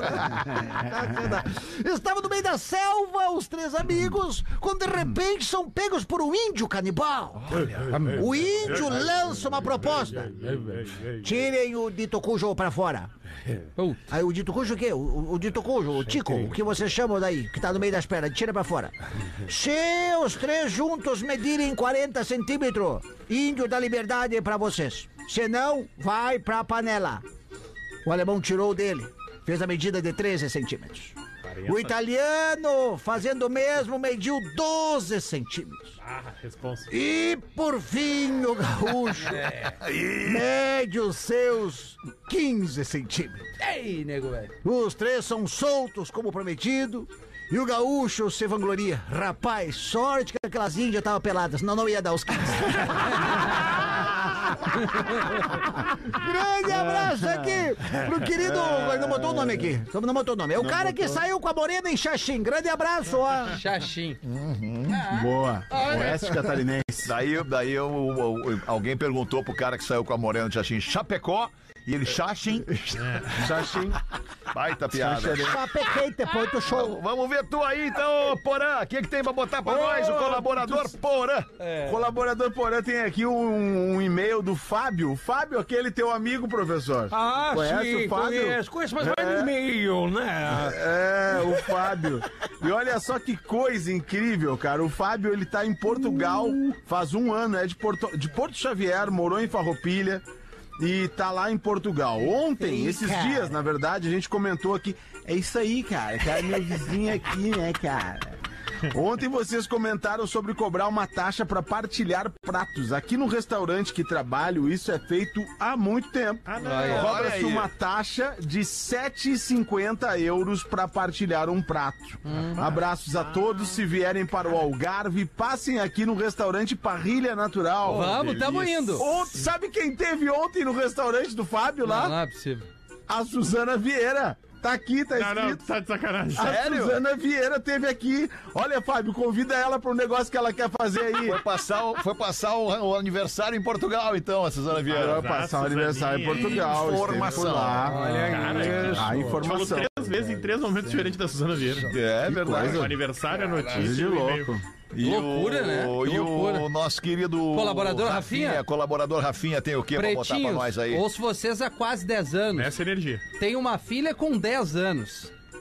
Estava no meio da selva, os três amigos, quando de repente são pegos por um índio canibal. O índio lança uma proposta. Tirem o dito cujo pra fora. Uh, Aí o dito cujo o quê? O, o, o dito cujo, o tico, o que você chama daí, que tá no meio das pernas, tira pra fora. Se os três juntos medirem quarenta centímetros, índio dá liberdade pra vocês. Se não, vai pra panela. O alemão tirou dele, fez a medida de treze centímetros. O italiano, fazendo o mesmo, mediu doze centímetros. Ah, responsa. E, por fim, o gaúcho mede os seus quinze centímetros. ei, nego, velho. Os três são soltos, como prometido. E o gaúcho se vangloria. Rapaz, sorte que aquelas índias estavam peladas, senão não ia dar os quinze. Grande abraço aqui pro querido. Mas não botou o nome aqui. Só não botou o nome. É o cara que saiu com a morena em Xaxim. Grande abraço, ó. Xaxim. Boa. Oeste catarinense. Daí, daí o- o- o- alguém perguntou pro cara que saiu com a morena de Xaxim, Chapecó, e ele, Xaxim. Xaxim. Baita piada. Chapequei depois do show. Vamos ver tu aí, então, Porã. O que, que tem pra botar pra nós, o colaborador Porã? Colaborador Porã tem aqui um, um e-mail do Fábio. Fábio, aquele teu amigo, professor. Ah, Conhece sim, o Fábio? conheço, conheço, mas vai no e-mail, né? É, o Fábio. E olha só que coisa incrível, cara. O Fábio, ele tá em Portugal faz um ano, é de Porto, de Porto Xavier, morou em Farroupilha e tá lá em Portugal. Ontem, Ih, esses cara. dias, na verdade, a gente comentou aqui. É isso aí, cara. Cara, meu vizinho aqui, né, cara? Ontem vocês comentaram sobre cobrar uma taxa para partilhar pratos. Aqui no restaurante que trabalho, isso é feito há muito tempo. Ah, não. Olha Cobra-se aí. uma taxa de sete e cinquenta euros para partilhar um prato. Abraços a todos. Se vierem para o Algarve, passem aqui no restaurante Parrilha Natural. Vamos, tamo Delícia. indo. Ontem, sabe quem teve ontem no restaurante do Fábio Não, lá? não é possível. A Suzana Vieira. Tá aqui, tá Não, não, escrito. tá de sacanagem. A Suzana Vieira teve aqui. Olha, Fábio, convida ela para um negócio que ela quer fazer aí. Foi passar, o, foi passar o, o aniversário em Portugal, então, a Suzana Vieira. Vai passar o aniversário em Portugal. Informação. esteve por lá. Olha Cara, isso. A Falou informação. três vezes em três momentos diferentes da Suzana Vieira. É verdade. O aniversário, a notícia Coisa de e o e-mail. louco. E Loucura, o, né? Que E loucura. o nosso querido... Colaborador Rafinha? Colaborador Rafinha tem o que pra botar pra Pretinhos, nós aí? ouço vocês há quase dez anos. Essa energia. Tenho uma filha com dez anos.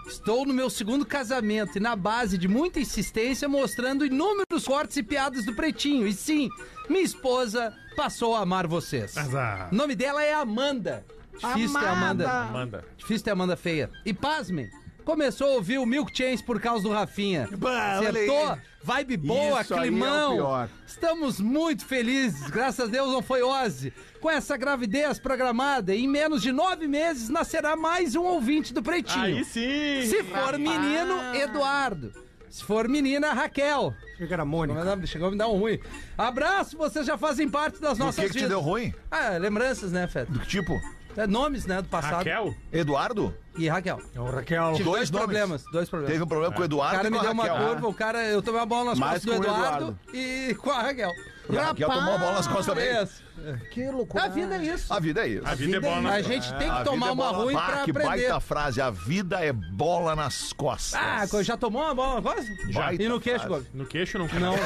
Estou no meu segundo casamento e na base de muita insistência mostrando inúmeros cortes e piadas do Pretinho. E sim, minha esposa passou a amar vocês. Azar. O nome dela é Amanda. Difícil ter Amanda. Amanda. Difícil ter Amanda feia. E pasmem, começou a ouvir o Milk Chains por causa do Rafinha. Bah, olha Acertou, aí. vibe boa, Isso aí é o climão. pior. Estamos muito felizes, graças a Deus não foi Ozzy. Com essa gravidez programada, em menos de nove meses nascerá mais um ouvinte do Pretinho. Aí sim. Se for menino, Eduardo. Se for menina, Raquel. Chega era Mônica. Chegou a me dar um ruim. Abraço, vocês já fazem parte das O nossas que, que te vidas. deu ruim? Ah, lembranças, né, Fed? Do que tipo? É, nomes, né, do passado. Raquel? Eduardo? E Raquel. É o Raquel. Tive Dois dois nomes. problemas, dois problemas. Teve um problema com o O Eduardo cara e me com deu a uma Raquel. curva, o cara, eu tomei uma bola nas Mais costas do com o Eduardo, Eduardo. e com a Raquel. E a Raquel tomou a bola nas costas também. Isso. Que loucura. A vida é isso. A vida é isso. A vida é bola na A gente tem que A tomar vida é uma bola- ruim Bah, pra que aprender. baita frase. A vida é bola nas costas. Ah, já tomou uma bola nas costas? Baita E no queixo, frase. Gomes? No queixo nunca. Não,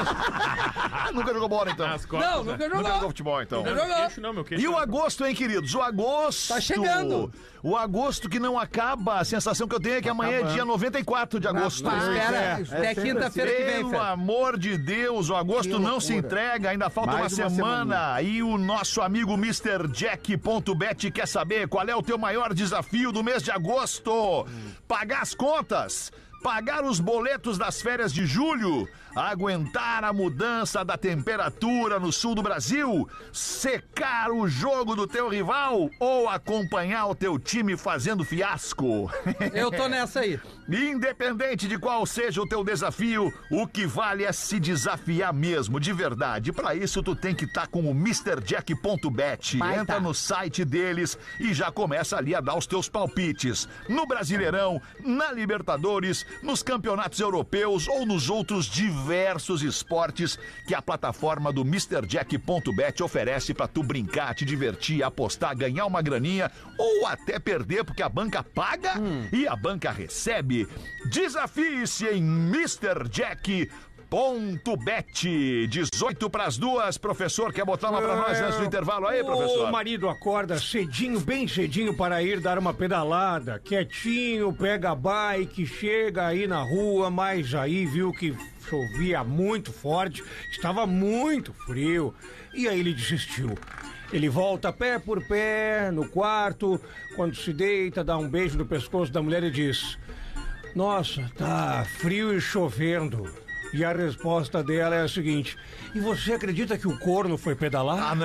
Ah, nunca jogou bola, então. Nas costas. não, nunca Nunca jogou jogou. futebol, então. Nunca Não, jogou. meu queixo não, meu queixo E o não. agosto, hein, queridos? O agosto. Tá chegando. O agosto que não acaba. A sensação que eu tenho é que amanhã é dia noventa e quatro de agosto. Tu espera é, até é sempre quinta-feira que vem, Pelo Fed. amor de Deus, o agosto Que não se loucura. entrega, ainda falta Mais uma, uma semana. semana. E o nosso amigo mister Jack ponto bet quer saber qual é o teu maior desafio do mês de agosto. Pagar as contas. Pagar os boletos das férias de julho, aguentar a mudança da temperatura no sul do Brasil, secar o jogo do teu rival ou acompanhar o teu time fazendo fiasco. Eu tô nessa aí. Independente de qual seja o teu desafio, o que vale é se desafiar mesmo, de verdade. Pra isso, tu tem que estar com o mister Jack ponto bet. Vai Entra tá. no site deles e já começa ali a dar os teus palpites. No Brasileirão, na Libertadores, nos campeonatos europeus ou nos outros diversos esportes que a plataforma do mister Jack ponto bet oferece pra tu brincar, te divertir, apostar, ganhar uma graninha ou até perder, porque a banca paga e a banca recebe. Desafie-se em mister Jack ponto bet. dezoito para as duas. Professor, quer botar uma pra nós antes do intervalo aí, professor? O marido acorda cedinho, bem cedinho, para ir dar uma pedalada. Quietinho, pega a bike, chega aí na rua, mas aí viu que chovia muito forte, estava muito frio. E aí ele desistiu. Ele volta pé por pé no quarto, quando se deita, dá um beijo no pescoço da mulher e diz: nossa, tá frio e chovendo. E a resposta dela é a seguinte: e você acredita que o corno foi pedalar? Ah,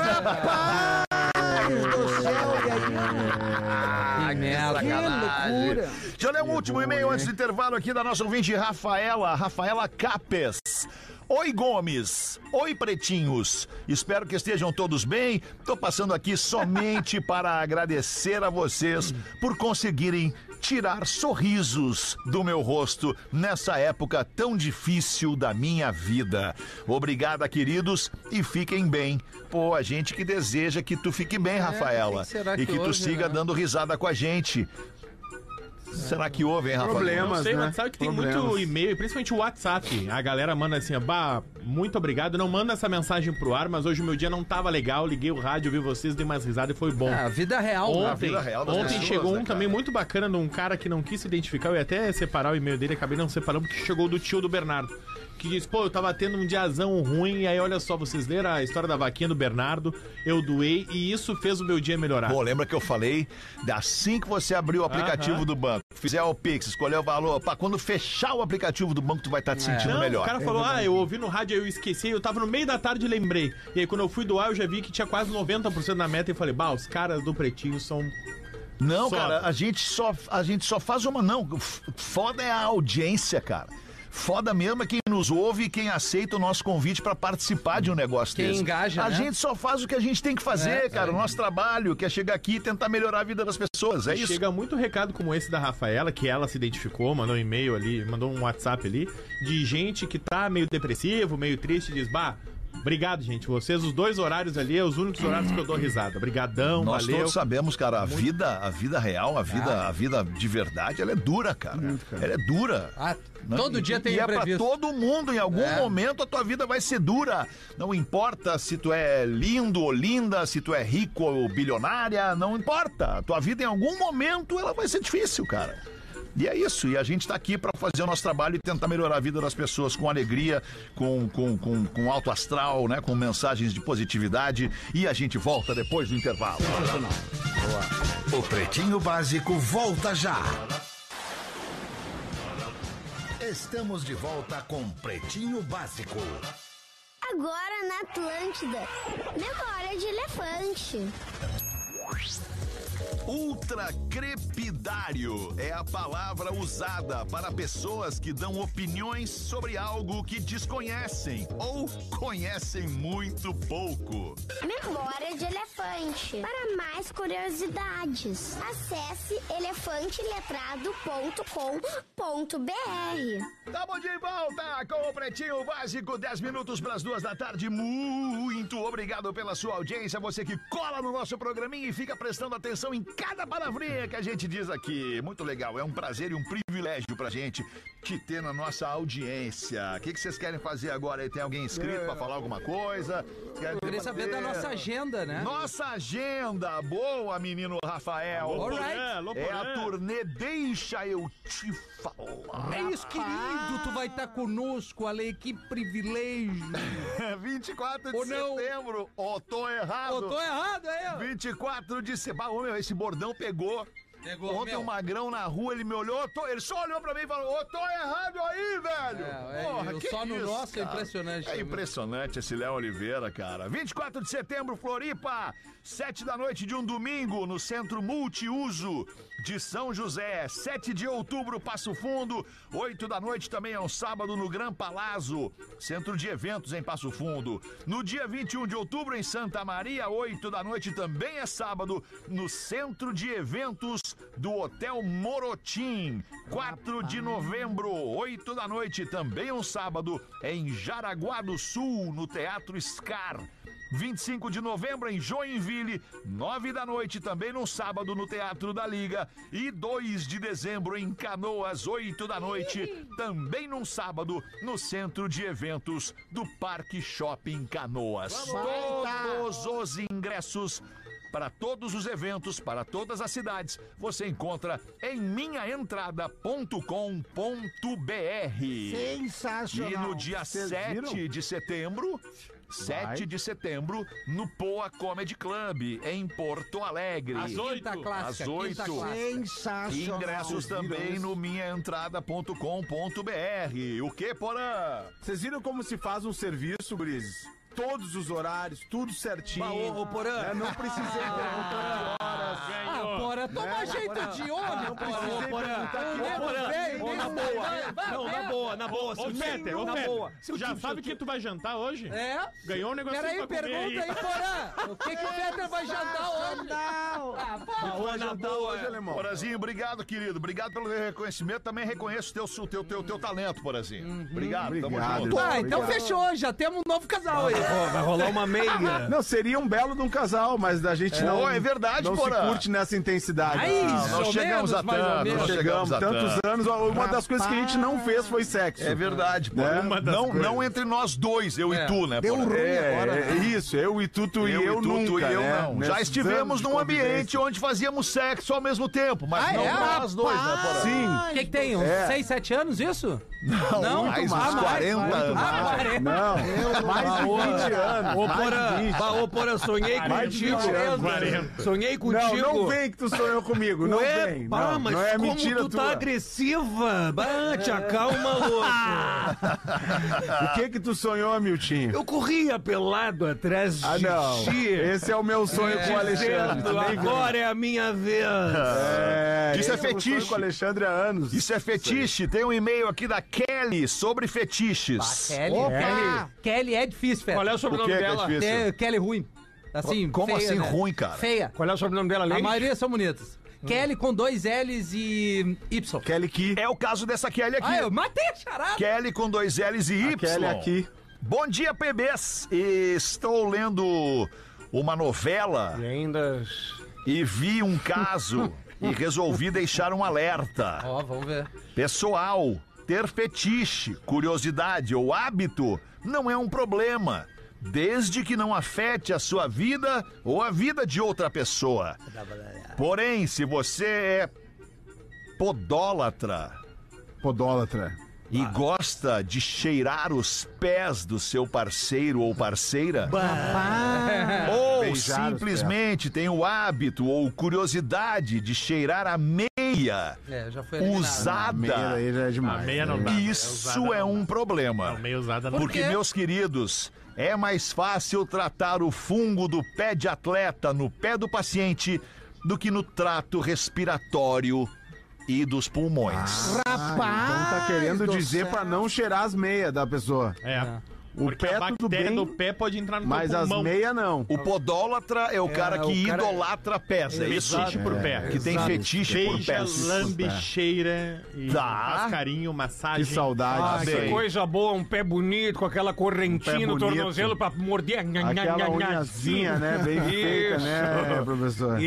não. Rapaz do céu, e aí? Que merda. Que loucura. Deixa eu ler um último e-mail antes do intervalo aqui da nossa ouvinte Rafaela, Rafaela Capes. Oi, Gomes. Oi, pretinhos. Espero que estejam todos bem. Tô passando aqui somente para agradecer a vocês por conseguirem tirar sorrisos do meu rosto nessa época tão difícil da minha vida. Obrigada, queridos, e fiquem bem. Pô, a gente que deseja que tu fique bem, Rafaela. que será E que que tu houve, siga né? dando risada com a gente. Será que houve, hein, Rafa? Problemas, Não sei, né? mas sabe que tem Problemas. muito e-mail, e principalmente o WhatsApp. A galera manda assim, bah, muito obrigado. Não manda essa mensagem pro ar, mas hoje o meu dia não tava legal. Liguei o rádio, ouvi vocês, dei mais risada e foi bom. Ah, vida real, né? Ontem, vida real das ontem pessoas, chegou né, um cara? também muito bacana de um cara que não quis se identificar. Eu ia até separar o e-mail dele, acabei não separando, porque chegou do tio do Bernardo. Que diz, pô, eu tava tendo um diazão ruim, e aí olha só, vocês leram a história da vaquinha do Bernardo, eu doei, e isso fez o meu dia melhorar. Pô, lembra que eu falei? Assim que você abrir o aplicativo Aham. do banco, fizer o Pix, escolher o valor, pá, quando fechar o aplicativo do banco, tu vai estar te sentindo Não, melhor. o cara falou, ah, eu ouvi no rádio, aí eu esqueci, eu tava no meio da tarde e lembrei. E aí quando eu fui doar, eu já vi que tinha quase noventa por cento na meta e falei, bah, os caras do Pretinho são... Não, Só. cara, a gente só, a gente só faz uma. Não, f- foda é a audiência, cara. Foda mesmo é quem nos ouve e quem aceita o nosso convite pra participar de um negócio Quem desse. engaja, A né? gente só faz o que a gente tem que fazer, É, cara. é. O nosso trabalho, que é chegar aqui e tentar melhorar a vida das pessoas. É isso. Chega muito recado como esse da Rafaela, que ela se identificou, mandou um e-mail ali, mandou um WhatsApp ali, de gente que tá meio depressivo, meio triste, e diz, bah, obrigado, gente. Vocês, os dois horários ali, é os únicos horários que eu dou risada. Obrigadão, Nós valeu. todos sabemos, cara, a vida, a vida real, a vida, a vida de verdade, ela é dura, cara. Ela é dura. Ah, Não, todo e- dia tem E é pra imprevisto. todo mundo, em algum É. momento a tua vida vai ser dura. Não importa se tu é lindo ou linda, se tu é rico ou bilionária, não importa. A tua vida em algum momento ela vai ser difícil, cara. E é isso, e a gente tá aqui pra fazer o nosso trabalho e tentar melhorar a vida das pessoas com alegria, com, com, com, com alto astral, né? Com mensagens de positividade. E a gente volta depois do intervalo. O Pretinho Básico volta já. Estamos de volta com Pretinho Básico. Agora na Atlântida, memória de elefante. Ultracrepidário é a palavra usada para pessoas que dão opiniões sobre algo que desconhecem ou conhecem muito pouco. Memória de elefante. Para mais curiosidades, acesse elefante letrado ponto com ponto b r. Tamo de volta com o Pretinho Básico, dez minutos para as duas da tarde. Muito obrigado pela sua audiência, você que cola no nosso programinha e fica prestando atenção em cada palavrinha que a gente diz aqui. Muito legal, é um prazer e um privilégio pra gente te ter na nossa audiência. O que, que vocês querem fazer agora aí? Tem alguém inscrito pra falar alguma coisa? Eu queria saber da nossa agenda, né? Nossa agenda! Boa, menino Rafael! All right. É a turnê Deixa Eu Te Falar. É isso, querido, tu vai estar conosco, Ale, que privilégio. vinte e quatro de Ou não. setembro. Ó, tô errado. Ô, tô errado aí, ó. vinte e quatro de setembro. Ô, meu, esse bordão pegou. Pegou, Ontem meu. um magrão na rua, ele me olhou, tô- ele só olhou pra mim e falou, ô, tô errado aí, velho. É, é, Porra, eu que só no isso, nosso é cara? impressionante É também. impressionante esse Léo Oliveira, cara. vinte e quatro de setembro, Floripa, sete da noite de um domingo, no Centro Multiuso de São José. sete de outubro, Passo Fundo, oito da noite também é um sábado no Gran Palazzo, Centro de Eventos em Passo Fundo. No dia vinte e um de outubro, em Santa Maria, oito da noite também é sábado, no Centro de Eventos do Hotel Morotim. quatro de novembro, oito da noite, também um sábado, em Jaraguá do Sul, no Teatro Scar. vinte e cinco de novembro, em Joinville, nove da noite, também no sábado, no Teatro da Liga. E dois de dezembro, em Canoas, oito da noite, também num sábado, no Centro de Eventos do Parque Shopping Canoas. Todos os ingressos para todos os eventos, para todas as cidades, você encontra em minha entrada ponto com ponto b r. Sensacional. E no dia Vocês sete viram? de setembro, sete de setembro, no Poa Comedy Club, em Porto Alegre. Às oito. Quinta clássica, Às oito. quinta clássica. Sensacional. Ingressos Vocês viram também isso? no minha entrada ponto com ponto b r. O que, Porã? Vocês viram como se faz um serviço, gurizes? Todos os horários, tudo certinho. Bah, ô, ô, Porã. É, não precisei perguntar horas. Ah, Porã, toma jeito de homem, Não Porã. precisei perguntar Ô, que Porã, vem, Ô, vem, na vem, boa. vai, vai, Não, vai. na boa, na boa. Ô, seu Peter, ô, na Peter, boa. já sabe o que tu vai jantar hoje? É? Ganhou um negocinho Peraí, pra comer pergunta aí, Porã. O que, que o Peter vai jantar hoje? Ah, para. Vai jantar hoje, alemão. Porazinho, obrigado, querido. Obrigado pelo reconhecimento. Também reconheço teu, teu, teu, teu talento, Porazinho. Obrigado, tamo Obrigado, junto. irmão. Ah, então Obrigado. fechou, já temos um novo casal aí. Ó, vai rolar uma meia. Não, seria um belo de um casal, mas a gente não. Oh, é verdade, não se Porã. curte nessa intensidade. Aí, Não, mais Não ou chegamos menos, a mais ou tanto, menos. não chegamos a tantos tanto. anos. Uma das coisas que a gente não fez foi sexo. É verdade, pô. Né? Uma das Não, coisas. não entre nós dois, eu É. e tu, né, Deu Porã? ruim É, agora. é isso, eu e tu, tu e eu, e tu, nunca, tu e eu né? não. Já Nesses estivemos anos de num ambiente convivência. onde fazíamos sexo ao mesmo tempo, mas Ah, não é? nós dois, né, Porã? Sim. O que, que tem? Uns É. seis, sete anos isso? Não, Não, mais ah, uns mais, quarenta mais, anos. ah, quarenta. Não, mais de vinte anos. Ô, mais de Porã, vinte. bah, ô, Porã, sonhei Mais de contigo. vinte anos. quarenta. Sonhei contigo. Não, não vem que tu sonhou comigo, não Ué, vem. pá, Não, mas não é como mentira tu tá tua. agressiva? Bah, te acalma, louco. O que que tu sonhou, Miltinho? Eu corria pelado atrás de Ah, não. ti. Esse é o meu sonho com o Alexandre. Dizendo, Tu nem vem. agora é a minha vez. É, Isso é esse o meu sonho fetiche. com o Alexandre há anos. Isso é fetiche. Tem um e-mail aqui da Kelly sobre fetiches. Kelly, Kelly, Kelly é difícil, velho. Qual é o O sobrenome que que é dela? difícil? É, Kelly ruim. Assim, Como feia, assim né? ruim, cara? Feia. Qual é o sobrenome dela, A Leite? maioria são bonitas. Kelly com dois L's e Y. Kelly Ki. É o caso dessa Kelly aqui. Ah, eu matei a charada. Kelly com dois L's e Y. Kelly aqui. Bom dia, P Bs. Estou lendo uma novela E ainda... e vi um caso e resolvi deixar um alerta. Ó, vamos ver. Pessoal, ter fetiche, curiosidade ou hábito não é um problema, desde que não afete a sua vida ou a vida de outra pessoa. Porém, se você é podólatra Podólatra. e gosta de cheirar os pés do seu parceiro ou parceira, ou Beijar os simplesmente tem o hábito ou curiosidade de cheirar a meia É, já foi eliminado. usada, Meia aí já é A demais. meia não dá. isso usada é não um dá. problema. Não, meio usada não. Porque, quê? meus queridos, é mais fácil tratar o fungo do pé de atleta no pé do paciente do que no trato respiratório e dos pulmões. Rapaz! Então tá querendo do dizer céu. pra não cheirar as meias da pessoa. É. O Porque pé a tudo bactéria bem, do pé pode entrar no mas teu as pulmão. meias não. O podólatra é o cara que o cara- idolatra pés, é isso? Fetiche por pé. Que tem fetiche por Beija, pés. lambe, cheira e Tá. faz carinho, massagem. Que saudade. Ah, que bem. coisa boa, um pé bonito, com aquela correntinha Um pé no bonito. tornozelo pra morder. Aquela unhazinha, né? Bem feita, né, professor?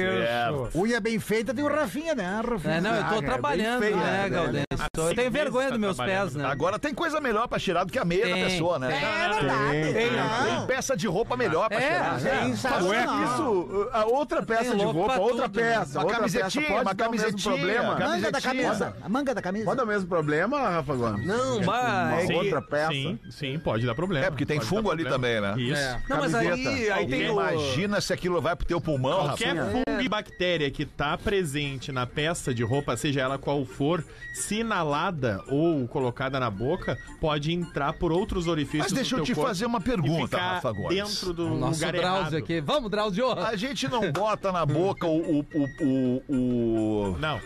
Isso. Unha bem feita tem o Rafinha, né, Rafinha? É, não, eu Ah, tô cara, trabalhando, bem feia, né, né? Galdêncio? Eu tenho vergonha dos meus pés, né? Agora tem coisa melhor pra cheirar do que a meia da Tem, pessoa, né? É verdade. Tem, Tem Não. peça de roupa melhor pra É, cheirar. é. Sensacional. Isso, a outra peça de louco roupa, pra outra tudo, né? peça. Uma outra camisetinha, peça pode uma dar o mesmo camisetinha, problema. cam- Manga da camisetinha. camisa. A manga da camisa. Pode dar o mesmo problema, Rafa Gomes? Não, mas... Uma é outra que- peça. Sim, sim, pode dar problema. É, porque tem Pode fungo dar ali problema. também, né? Isso. É. Não, mas aí, Camiseta. aí tem o... Imagina se aquilo vai pro teu pulmão, Qualquer Rafa. fungo e bactéria que tá presente na peça de roupa, seja ela qual for, se inalada ou colocada na boca, pode entrar por outros orifícios Mas deixa do eu teu te corpo fazer uma e pergunta, ficar Rafa Gomes. dentro do O nosso lugar Drauzio errado. aqui. Vamos, Drauzio! A gente não bota na boca o... o, o, o, o- Não,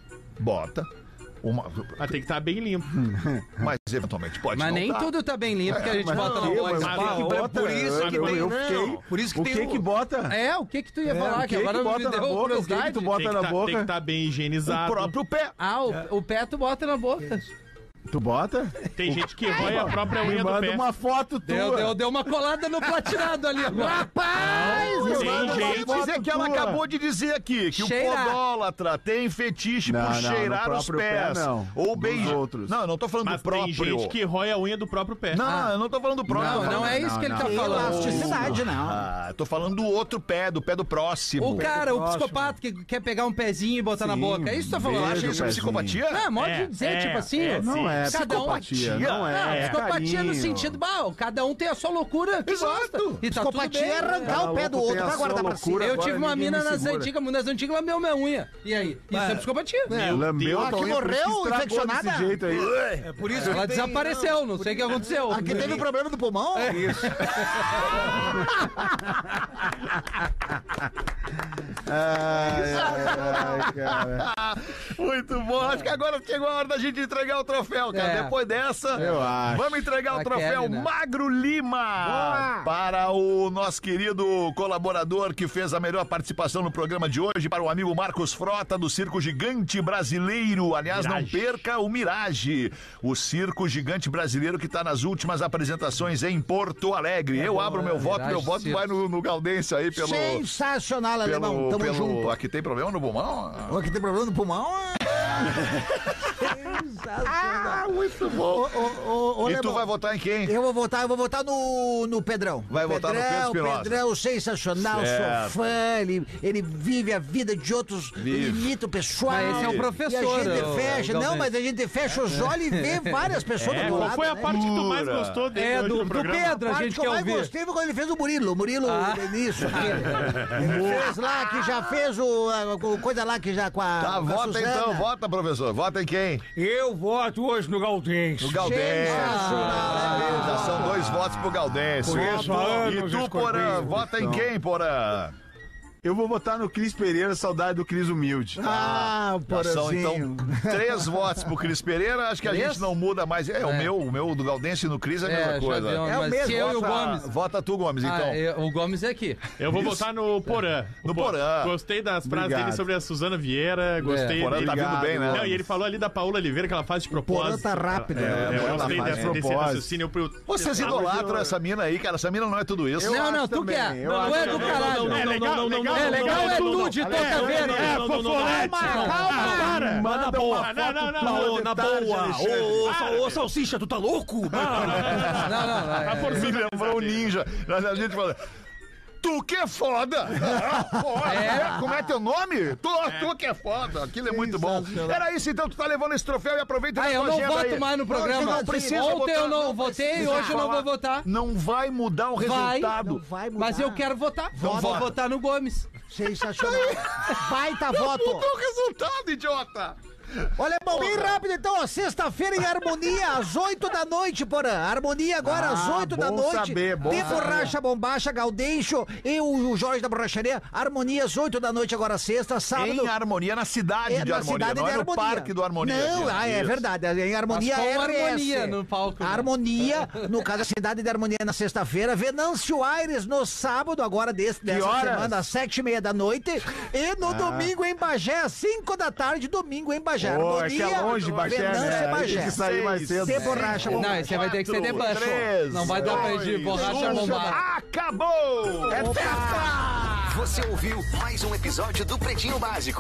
Bota. Uma... mas tem que estar bem limpo. Mas eventualmente pode Mas não nem tá. tudo tá bem limpo que a gente Mas bota o na quê, boca. mas Mas o que a que outra- bota? por isso que Eu- tem- eu não, fiquei- por isso que o tem que o- que bota? É, o que que tu ia É, falar? o Que que agora que bota me na deu boca? O que que curiosidade. tu bota Tem que na tá- boca? Tem que estar bem higienizado. O próprio pé. Ah, o, o pé tu bota na boca. Tu bota? Tem gente que rói a própria Me unha do manda pé. uma foto tua. Deu, deu, deu uma colada no platinado ali agora. Rapaz! Me Tem manda uma gente- foto Mas é que ela tua. acabou de dizer aqui que Cheirar. o podólatra tem fetiche Não, por não, cheirar no os próprio pé, pés. não. Ou Dos beijar. outros. Não, eu não tô falando Mas do próprio. tem gente que rói a unha do próprio pé. Não, eu não tô falando do próprio. Não, não é isso que ele tá não. falando. Elasticidade, não. Ah, eu tô falando do outro pé, do pé do próximo. O cara, o próximo. psicopata que quer pegar um pezinho e botar na Sim, boca. É isso que tu tá falando? beijo, Acha isso pezinho. psicopatia? Não, é modo É, de dizer, é, tipo assim. é, Não é Cada um- psicopatia, não é. Não, é psicopatia no carinho. sentido, bah, cada um tem a sua loucura que Exato. gosta. E tá tudo Psicopatia bem. é arrancar Cada o pé do louco outro tem a pra guardar sua pra si. loucura. Eu Agora tive uma ninguém mina me nas segura. antigas, nas antigas lambeu minha unha. E aí? Isso é psicopatia. Meu Lambeu Ah, a tua que unha, por isso morreu, estragou infeccionada? desse jeito aí. É por isso Ela que tem- desapareceu, não sei o que aconteceu. Aqui teve um problema do pulmão? Isso. Ai, ai, cara. Muito bom. Acho que agora chegou a hora da gente entregar o troféu, cara. É. Depois dessa, Eu acho. vamos entregar o A troféu Kelly, né? Magro Lima para o nosso querido colaborador que fez a melhor participação no programa de hoje, para o amigo Marcos Frota, do Circo Gigante Brasileiro. Aliás, não Mirage. perca o Mirage, o Circo Gigante Brasileiro que está nas últimas apresentações em Porto Alegre. Eu abro meu voto, Mirage meu voto Circo. vai no, no Gaudêncio aí pelo... Sensacional, alemão. Pelo, Tamo pelo, junto. aqui tem problema no pulmão? Aqui tem problema no pulmão? Ah, muito bom. Ô, ô, ô, E tu alemão, vai votar em quem? Eu vou votar, eu vou votar no, no Pedrão. Vai votar no Pedro Pedrão, Espinosa. Pedrão, sensacional, Certo. sou fã, ele, ele vive a vida de outros, ele Vive. imita o pessoal. Mas esse é o E professor, a gente o- fecha, o não, Galdêncio. mas a gente fecha os olhos e vê várias pessoas É, do qual lado, foi a né? parte que tu mais Pura. gostou dele É, hoje do, no do programa? Pedro, a parte gente que eu quer mais ouvir. gostei foi quando ele fez o Murilo, o Murilo Ah. Benício. Ele fez lá, que já fez o, a, o coisa lá que já com a, Tá, com a vota Suzana. então, vota, professor. Vota em quem? Eu voto hoje no Gaudêncio. No Gaudêncio. Sensacional. Já são dois votos pro Gaudêncio. Conheço há E anos tu, esse Porã, Cordeiro. vota em quem, Porã? Eu vou votar no Cris Pereira, saudade do Cris Humilde. Ah, o Já são, Porazinho. então, três votos pro Cris Pereira. Acho que a Três? gente não muda mais. É, o É. meu, o meu do Gaudêncio e no Cris é a É, mesma já coisa. deu, É o mas mesmo, se eu e o Vota- Gomes. Vota tu, Gomes, então. Ah, eu- o Gomes é aqui. Eu vou Isso. votar no Porã. No O Por- Porã. Gostei das frases Obrigado. dele sobre a Suzana Vieira. Gostei Porã dele. tá vindo bem, né? Não, e ele falou ali da Paola Oliveira que ela faz de propósito. Porã tá rápido. É, É, eu ela gostei faz dessa, desse propósito. raciocínio. Pro... Vocês idolatram essa mina aí, cara. Essa mina não é tudo isso. Não, não, acho tu também, quer. eu Não, acho é que do não, caralho. É legal, legal, É legal, é tudo. tu de toca verde. É, fofolete. calma. Para. Manda Na uma boa. foto Não, não, não. tua não. de Na tarde, boa. Alexandre. Ô, ô, sal- ô, Salsicha, tu tá louco? Não, não, não. Tá é- forçando Me a lembrou o amizade. ninja. A gente fala. Tu que é foda! Ah, porra, É. Como é teu nome? Tu, tu que é foda! Aquilo é muito bom. Era isso, então, tu tá levando esse troféu e aproveita Ah, a eu tua não agenda voto aí. mais no programa. Não, não precisa Ontem votar, eu não, não votei, precisa hoje eu não falar. vou votar. Não vai mudar o Vai. resultado. Não vai mudar. Mas eu quero votar. Então Eu vou vota. votar no Gomes. Sensacional. Baita voto. Mudou o resultado, idiota! Olha, bom, bem rápido então, ó, sexta-feira em Harmonia, às oito da noite, Porã. Harmonia agora, às Ah, oito da bom noite. saber, bom Tem saber. borracha, bombacha, Gaudêncio e o, o Jorge da Borracharia. Harmonia, às oito da noite, agora sexta, sábado. Em Harmonia, na cidade É, de na Harmonia, cidade não de é no Harmonia. Parque do Harmonia. Não, Isso. ah, é verdade. Em Harmonia Mas com R S. harmonia no palco, né? Harmonia, no caso, a cidade de Harmonia na sexta-feira. Venâncio Aires no sábado, agora desse, dessa horas? semana, às sete e meia da noite. E Ah. no domingo em Bagé, às cinco da tarde, domingo em Bagé. Pô, é que é longe, Bagé, Venâncio né? e Aí Bagé. tem que sair mais cedo. Ter borracha, Não, bombacha. esse aí vai ter que ser de baixo. três, Não vai dar pra ir de dois, borracha um. bombada. Acabou! É Você ouviu mais um episódio do Pretinho Básico.